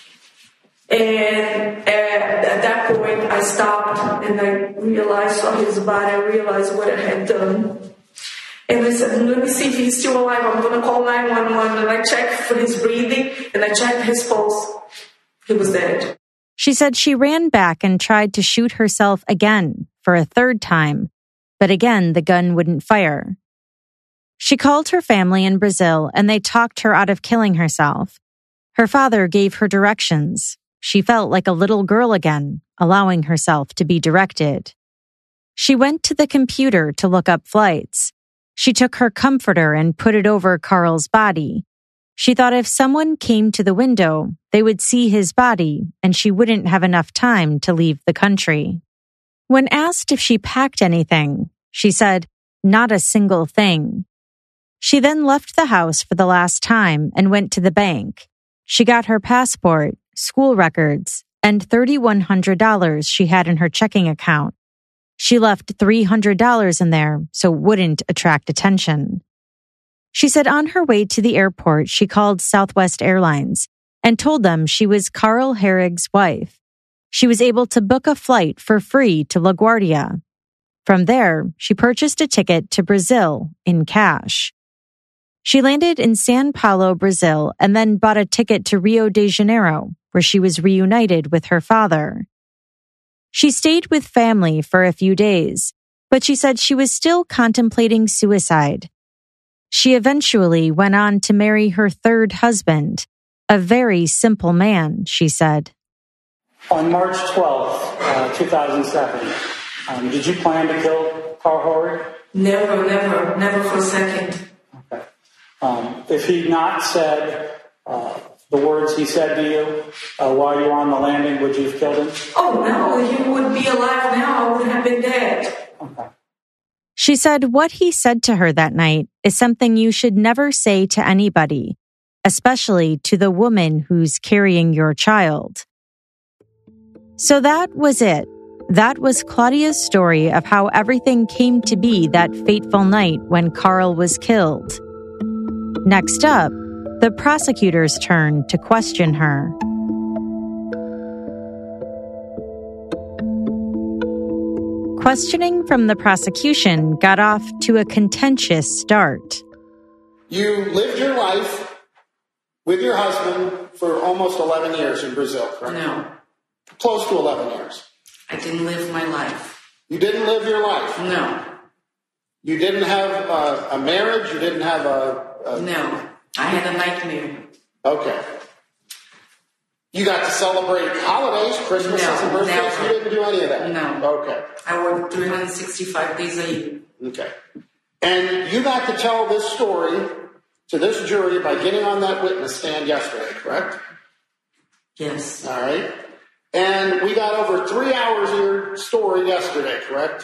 And at, at that point, I stopped and I realized, saw his body, I realized what I had done. And I said, let me see if he's still alive. I'm going to call nine one one. And I checked for his breathing and I checked his pulse. He was dead.
She said she ran back and tried to shoot herself again for a third time, but again the gun wouldn't fire. She called her family in Brazil and they talked her out of killing herself. Her father gave her directions. She felt like a little girl again, allowing herself to be directed. She went to the computer to look up flights. She took her comforter and put it over Carl's body. She thought if someone came to the window, they would see his body and she wouldn't have enough time to leave the country. When asked if she packed anything, she said, not a single thing. She then left the house for the last time and went to the bank. She got her passport, school records, and three thousand one hundred dollars she had in her checking account. She left three hundred dollars in there so it wouldn't attract attention. She said on her way to the airport, she called Southwest Airlines and told them she was Carl Herrig's wife. She was able to book a flight for free to LaGuardia. From there, she purchased a ticket to Brazil in cash. She landed in São Paulo, Brazil, and then bought a ticket to Rio de Janeiro, where she was reunited with her father. She stayed with family for a few days, but she said she was still contemplating suicide. She eventually went on to marry her third husband, a very simple man, she said.
On March twelfth, uh, two thousand seven, um, did you plan to kill Carl Herrig?
Never, never, never for a second.
Okay. Um, if he'd not said uh, the words he said to you uh, while you were on the landing, would you have killed him?
Oh, no, he would be alive now. I would have been dead.
Okay.
She said what he said to her that night is something you should never say to anybody, especially to the woman who's carrying your child. So that was it. That was Claudia's story of how everything came to be that fateful night when Carl was killed. Next up, the prosecutor's turn to question her. Questioning from the prosecution got off to a contentious start.
You lived your life with your husband for almost eleven years in Brazil, correct?
No.
Close to eleven years.
I didn't live my life.
You didn't live your life?
No.
You didn't have a, a marriage? You didn't have a, a...
No. I had a nightmare.
Okay. You got to celebrate holidays, Christmas
No,
and birthdays?
never.
You didn't do any of that?
No.
Okay.
I worked three hundred sixty-five days a year.
Okay. And you got to tell this story to this jury by getting on that witness stand yesterday, correct?
Yes.
All right. And we got over three hours of your story yesterday, correct?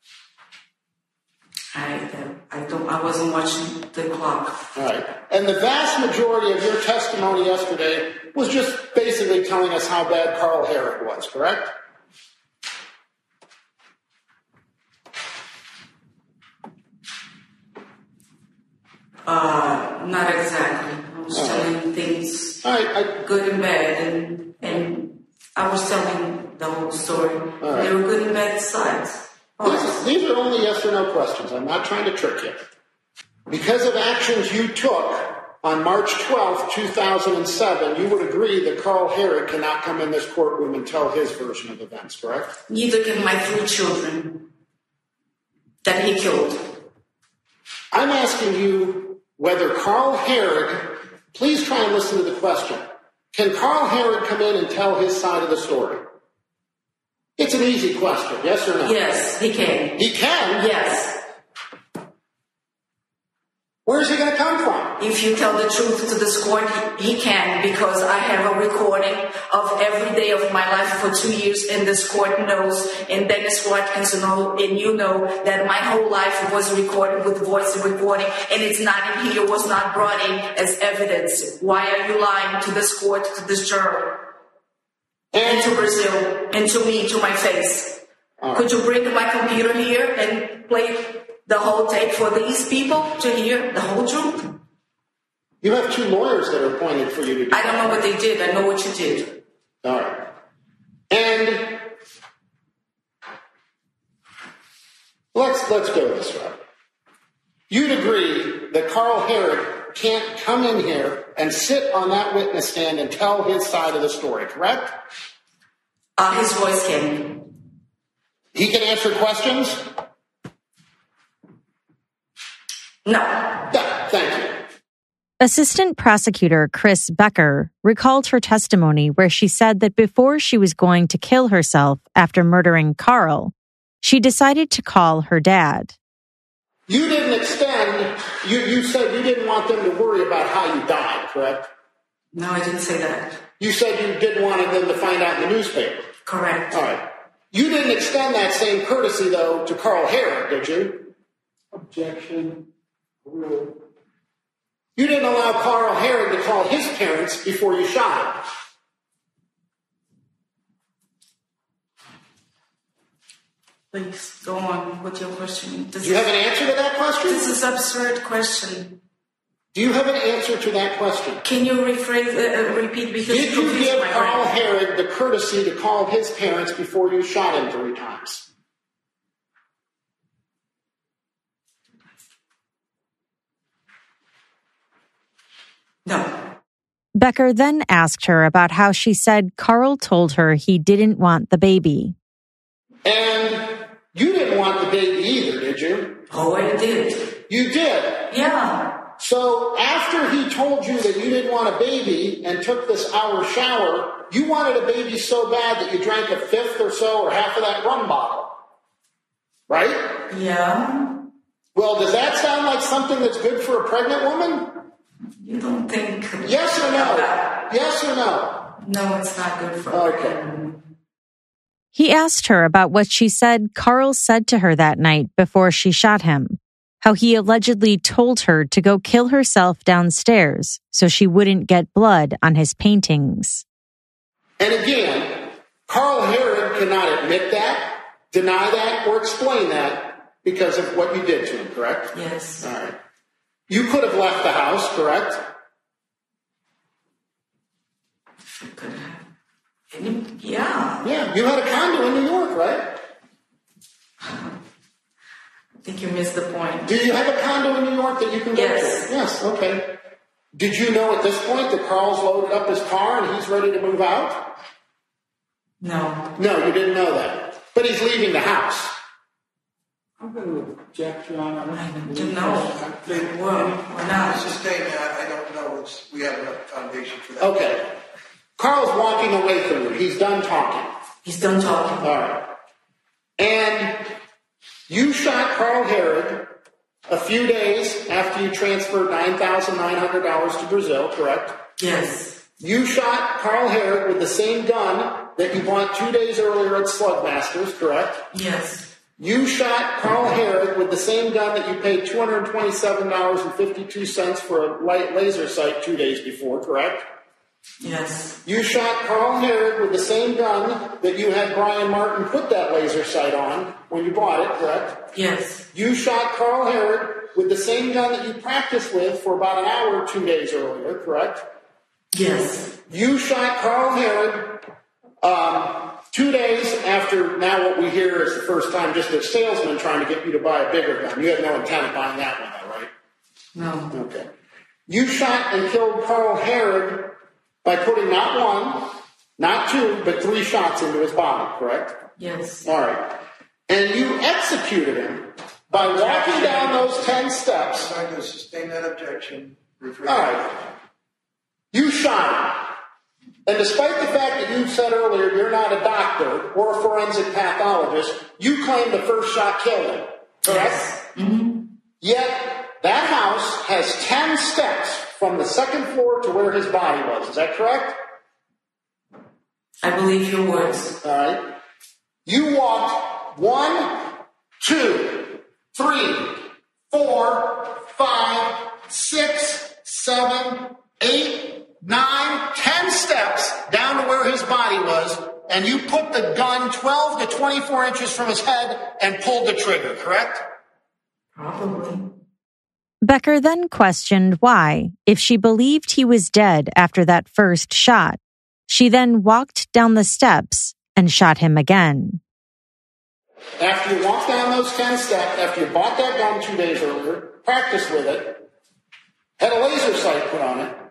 I uh, I don't I wasn't watching the clock.
All right. And the vast majority of your testimony yesterday was just basically telling us how bad Carl Herrig was, correct?
Uh, not exactly. I was telling things
All right. I,
good and bad, and and I was telling the whole story.
right.
There were good and bad sides.
These, these are only yes or no questions. I'm not trying to trick you. Because of actions you took on March twelfth, two thousand seven, you would agree that Carl Herrig cannot come in this courtroom and tell his version of events, correct?
Neither can my three children that he killed.
I'm asking you whether Carl Herrig, please try and listen to the question. Can Carl Herrig come in and tell his side of the story? It's an easy question, yes or no?
Yes, he can.
He can?
Yes.
Where's he going to come from?
If you tell the truth to this court, he can, because I have a recording of every day of my life for two years, and this court knows, and Dennis Watkins know, and you know that my whole life was recorded with voice recording, and it's not in here, was not brought in as evidence. Why are you lying to this court, to this juror, and, and to Brazil, and to me, to my face?
Right.
Could you bring my computer here and play the whole tape for these people to hear the whole truth?
You have two lawyers that are appointed for you to do
I don't know what they did. I know what you did.
All right. And let's let's go this route. You'd agree that Carl Herrick can't come in here and sit on that witness stand and tell his side of the story, correct?
Uh, his voice came.
He can answer questions?
No.
Yeah, thank you.
Assistant Prosecutor Chris Becker recalled her testimony where she said that before she was going to kill herself after murdering Carl, she decided to call her dad.
You didn't extend, you, you said you didn't want them to worry about how you died, correct?
No, I didn't say that.
You said you didn't want them to find out in the newspaper.
Correct.
All right. You didn't extend that same courtesy, though, to Carl Herrick, did you?
Objection. Rule.
You didn't allow Carl Herrick to call his parents before you shot him.
Please, go on with your question. This
Do you
is,
have an answer to that question?
This is an absurd question.
Do you have an answer to that question?
Can you rephrase, uh, repeat? Because
Did you give
my
Carl
brain.
Herrick the courtesy to call his parents before you shot him three times?
No.
Becker then asked her about how she said Carl told her he didn't want the baby.
And you didn't want the baby either, did you?
Oh, I did.
You did?
Yeah.
So after he told you that you didn't want a baby and took this hour shower, you wanted a baby so bad that you drank a fifth or so or half of that rum bottle. Right?
Yeah.
Well, does that sound like something that's good for a pregnant woman?
You don't think...
Yes or no? Yes or no?
No, it's not good for
Okay.
He asked her about what she said Carl said to her that night before she shot him, how he allegedly told her to go kill herself downstairs so she wouldn't get blood on his paintings.
And again, Carl Herrick cannot admit that, deny that, or explain that because of what you did to him, correct?
Yes.
All right. You could have left the house, correct?
Yeah.
Yeah, you had a condo in New York, right?
I think you missed the point.
Do you have a condo in New York that you can go
Yes.
to? Yes, okay. Did you know at this point that Carl's loaded up his car and he's ready to move out?
No.
No, you didn't know that. But he's leaving the house.
I'm going to object, Your Honor.
I don't know. Well, we're not.
Sustain that. I don't know. It's, we have enough foundation for that.
Okay. Carl's walking away from you. He's done talking.
He's done talking.
All right. And you shot Carl Herrick a few days after you transferred nine thousand nine hundred dollars to Brazil, correct?
Yes.
You shot Carl Herrick with the same gun that you bought two days earlier at Slugmasters, correct?
Yes.
You shot Carl Herrick with the same gun that you paid two hundred twenty-seven dollars and fifty-two cents for a light laser sight two days before, correct?
Yes.
You shot Carl Herrick with the same gun that you had Brian Martin put that laser sight on when you bought it, correct?
Yes.
You shot Carl Herrick with the same gun that you practiced with for about an hour two days earlier, correct?
Yes.
You shot Carl Herrick um, two days after now what we hear is the first time just a salesman trying to get you to buy a bigger gun. You had no intent of buying that one, though, right?
No.
Okay. You shot and killed Carl Herrick by putting not one, not two, but three shots into his body, correct?
Yes.
All right. And you executed him by walking down those ten steps.
I'm going to sustain that objection.
All right. You shot him. And despite the fact that you said earlier you're not a doctor or a forensic pathologist, you claim the first shot killed him, correct?
Yes. Mm-hmm.
Yet that house has ten steps from the second floor to where his body was. Is that correct?
I believe your words.
All right. You walked one, two, three, four, five, six, seven, eight, nine, ten steps down to where his body was, and you put the gun twelve to twenty-four inches from his head and pulled the trigger, correct?
Probably.
Becker then questioned why, if she believed he was dead after that first shot, she then walked down the steps and shot him again.
After you walked down those ten steps, after you bought that gun two days earlier, practiced with it, had a laser sight put on it,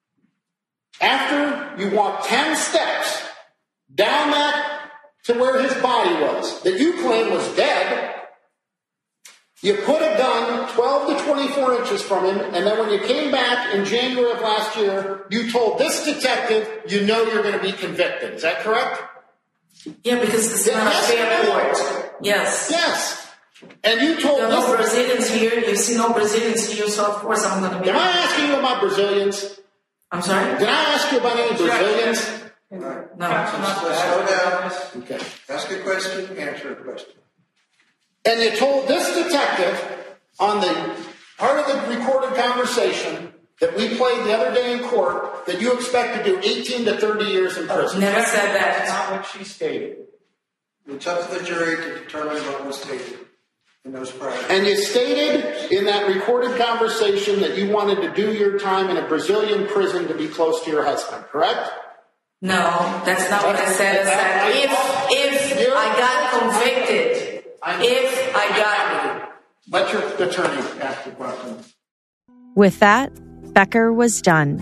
after you walked ten steps down that to where his body was, that you claim was dead, you put a gun twelve to twenty-four inches from him, and then when you came back in January of last year, you told this detective you know you're going to be convicted. Is that correct?
Yeah, because it's not a fair court. Yes.
Yes. And you told
there are
this...
no Brazilians here. You see no Brazilians here, so of course I'm going to be...
Am I asking you about Brazilians?
I'm sorry?
Did I ask you about any Brazilians?
No.
Slow down. Okay. Ask a question, answer a question.
And you told this detective on the part of the recorded conversation that we played the other day in court that you expect to do eighteen to thirty years in prison.
Never said that.
That's not what she stated.
It's up to the jury to determine what was stated in those prior.
And you stated in that recorded conversation that you wanted to do your time in a Brazilian prison to be close to your husband, correct?
No, that's not what I said. I said if, if I got convicted... If I got...
Let your attorney ask the question.
With that, Becker was done.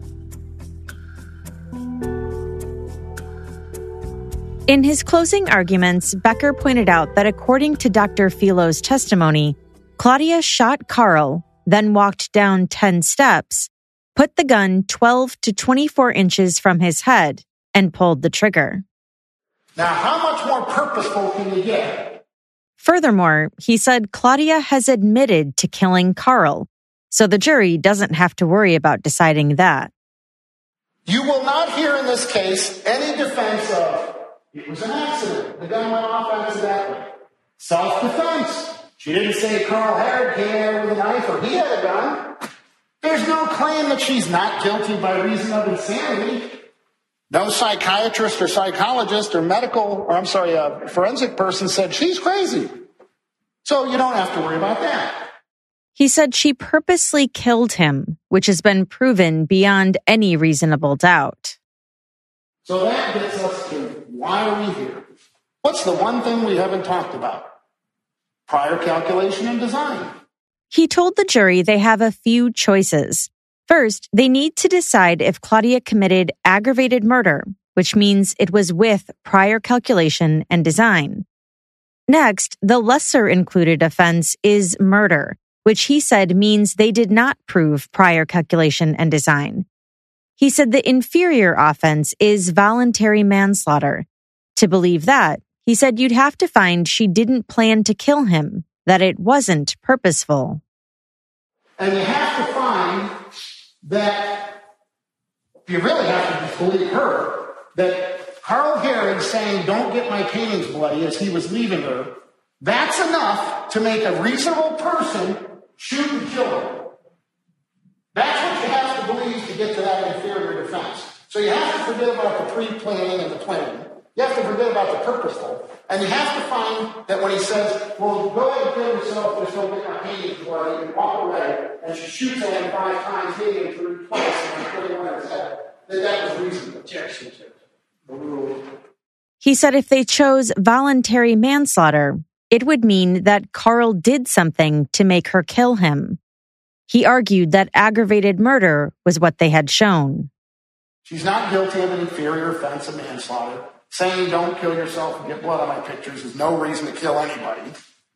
In his closing arguments, Becker pointed out that according to Doctor Filo's testimony, Claudia shot Carl, then walked down ten steps, put the gun twelve to twenty-four inches from his head, and pulled the trigger.
Now, how much more purposeful can you get?
Furthermore, he said Claudia has admitted to killing Carl, so the jury doesn't have to worry about deciding that.
You will not hear in this case any defense of, it was an accident, the gun went off accidentally. Self-defense. She didn't say Carl Herod came at her with a knife or he had a gun. There's no claim that she's not guilty by reason of insanity. No psychiatrist or psychologist or medical, or I'm sorry, a forensic person said she's crazy. So you don't have to worry about that.
He said she purposely killed him, which has been proven beyond any reasonable doubt.
So that gets us to why are we here? What's the one thing we haven't talked about? Prior calculation and design.
He told the jury they have a few choices. First, they need to decide if Claudia committed aggravated murder, which means it was with prior calculation and design. Next, the lesser included offense is murder, which he said means they did not prove prior calculation and design. He said the inferior offense is voluntary manslaughter. To believe that, he said you'd have to find she didn't plan to kill him, that it wasn't purposeful.
And you have to find that you really have to believe her, that Carl Herod saying, don't get my paintings bloody as he was leaving her, that's enough to make a reasonable person shoot and kill her. That's what you have to believe to get to that inferior defense. So you have to forget about the pre-planning and the planning. You have to forget about the purposeful. And you have to find that when he says, well, go ahead and kill yourself, just don't get my paintings bloody, and walk away, and she shoots at him five times, hitting him through twice, and putting one in his head, that that was reasonable. Objection to the rule.
He said if they chose voluntary manslaughter, it would mean that Carl did something to make her kill him. He argued that aggravated murder was what they had shown.
She's not guilty of an inferior offense of manslaughter. Saying don't kill yourself and get blood on my pictures is no reason to kill anybody.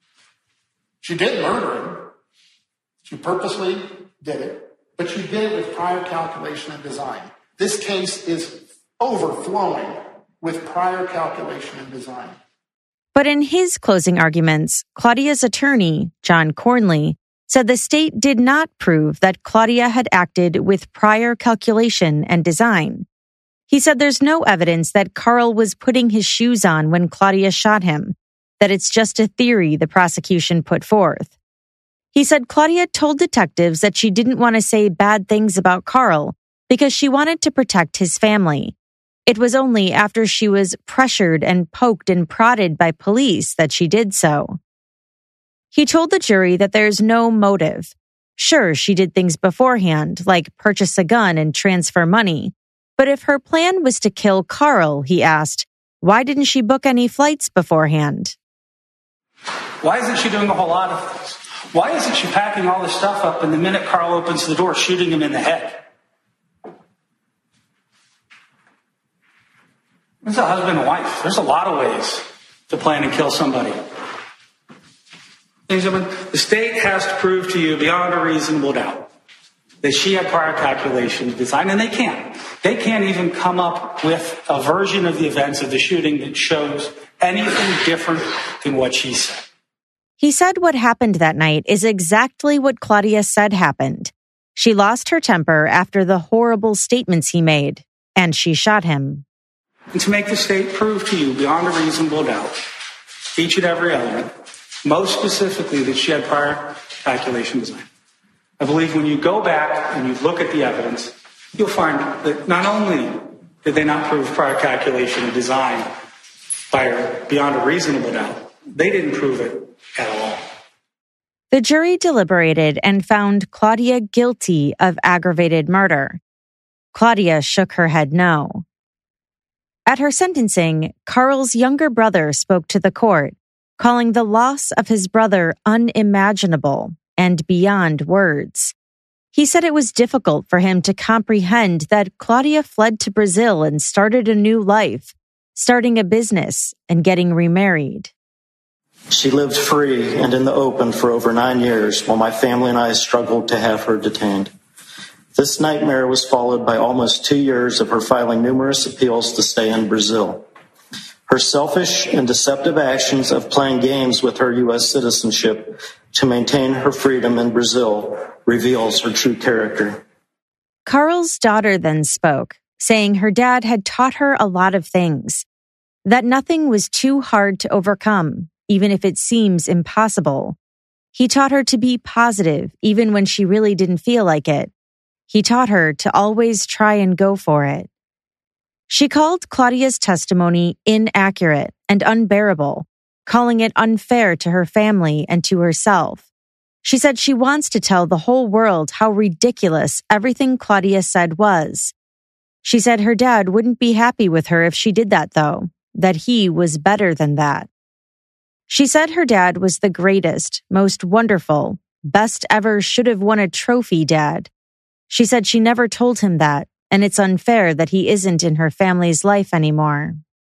She did murder him. She purposely did it, but she did it with prior calculation and design. This case is overflowing with prior calculation and design.
But in his closing arguments, Claudia's attorney, John Cornley, said the state did not prove that Claudia had acted with prior calculation and design. He said there's no evidence that Carl was putting his shoes on when Claudia shot him, that it's just a theory the prosecution put forth. He said Claudia told detectives that she didn't want to say bad things about Carl because she wanted to protect his family. It was only after she was pressured and poked and prodded by police that she did so. He told the jury that there's no motive. Sure, she did things beforehand, like purchase a gun and transfer money. But if her plan was to kill Carl, he asked, why didn't she book any flights beforehand?
Why isn't she doing a whole lot of things? Why isn't she packing all this stuff up and the minute Carl opens the door, shooting him in the head? It's a husband and wife. There's a lot of ways to plan and kill somebody. Ladies and gentlemen, the state has to prove to you beyond a reasonable doubt that she had prior calculation design, and they can't. They can't even come up with a version of the events of the shooting that shows anything different than what she said.
He said what happened that night is exactly what Claudia said happened. She lost her temper after the horrible statements he made, and she shot him.
And to make the state prove to you beyond a reasonable doubt each and every element, most specifically that she had prior calculation design. I believe when you go back and you look at the evidence, you'll find that not only did they not prove prior calculation and design by beyond a reasonable doubt, they didn't prove it at all.
The jury deliberated and found Claudia guilty of aggravated murder. Claudia shook her head no. At her sentencing, Carl's younger brother spoke to the court, calling the loss of his brother unimaginable and beyond words. He said it was difficult for him to comprehend that Claudia fled to Brazil and started a new life, starting a business and getting remarried.
She lived free and in the open for over nine years while my family and I struggled to have her detained. This nightmare was followed by almost two years of her filing numerous appeals to stay in Brazil. Her selfish and deceptive actions of playing games with her U S citizenship to maintain her freedom in Brazil reveals her true character.
Carl's daughter then spoke, saying her dad had taught her a lot of things, that nothing was too hard to overcome, even if it seems impossible. He taught her to be positive, even when she really didn't feel like it. He taught her to always try and go for it. She called Claudia's testimony inaccurate and unbearable, calling it unfair to her family and to herself. She said she wants to tell the whole world how ridiculous everything Claudia said was. She said her dad wouldn't be happy with her if she did that, though, that he was better than that. She said her dad was the greatest, most wonderful, best ever should have won a trophy dad. She said she never told him that, and it's unfair that he isn't in her family's life anymore.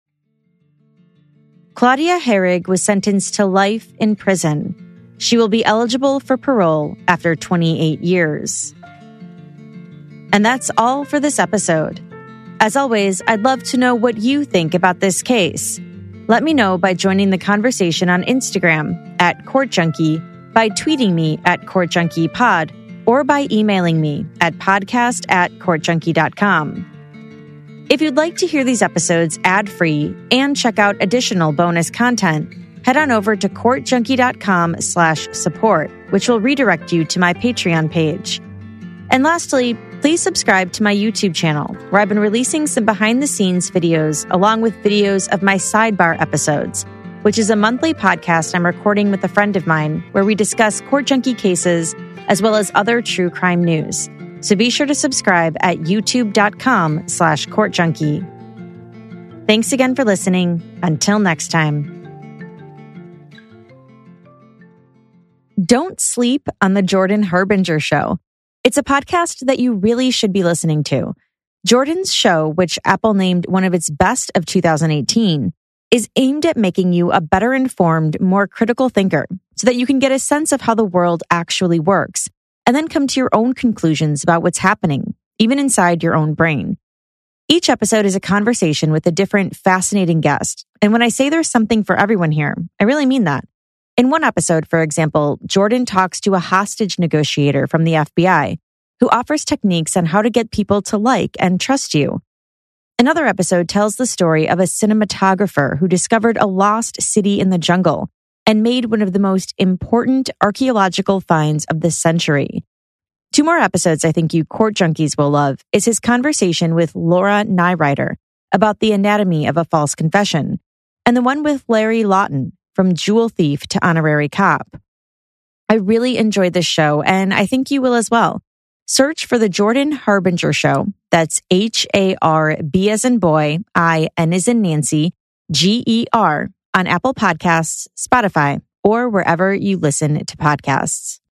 Claudia Herrig was sentenced to life in prison. She will be eligible for parole after twenty-eight years. And that's all for this episode. As always, I'd love to know what you think about this case. Let me know by joining the conversation on Instagram at Court Junkie, by tweeting me at CourtJunkiePod, or by emailing me at podcast at courtjunkie dot com. If you'd like to hear these episodes ad-free and check out additional bonus content, head on over to courtjunkie.com slash support, which will redirect you to my Patreon page. And lastly, please subscribe to my YouTube channel, where I've been releasing some behind-the-scenes videos along with videos of my Sidebar episodes, which is a monthly podcast I'm recording with a friend of mine where we discuss Court Junkie cases as well as other true crime news. So be sure to subscribe at youtube.com slash courtjunkie. Thanks again for listening. Until next time. Don't sleep on the Jordan Herbinger Show. It's a podcast that you really should be listening to. Jordan's show, which Apple named one of its best of two thousand eighteen, is aimed at making you a better informed, more critical thinker so that you can get a sense of how the world actually works and then come to your own conclusions about what's happening, even inside your own brain. Each episode is a conversation with a different fascinating guest. And when I say there's something for everyone here, I really mean that. In one episode, for example, Jordan talks to a hostage negotiator from the F B I who offers techniques on how to get people to like and trust you. Another episode tells the story of a cinematographer who discovered a lost city in the jungle and made one of the most important archaeological finds of the century. Two more episodes I think you court junkies will love is his conversation with Laura Nyrider about the anatomy of a false confession, and the one with Larry Lawton, From Jewel Thief to Honorary Cop. I really enjoyed this show, and I think you will as well. Search for The Jordan Harbinger Show. That's H A R B as in boy, I N as in Nancy, G E R on Apple Podcasts, Spotify, or wherever you listen to podcasts.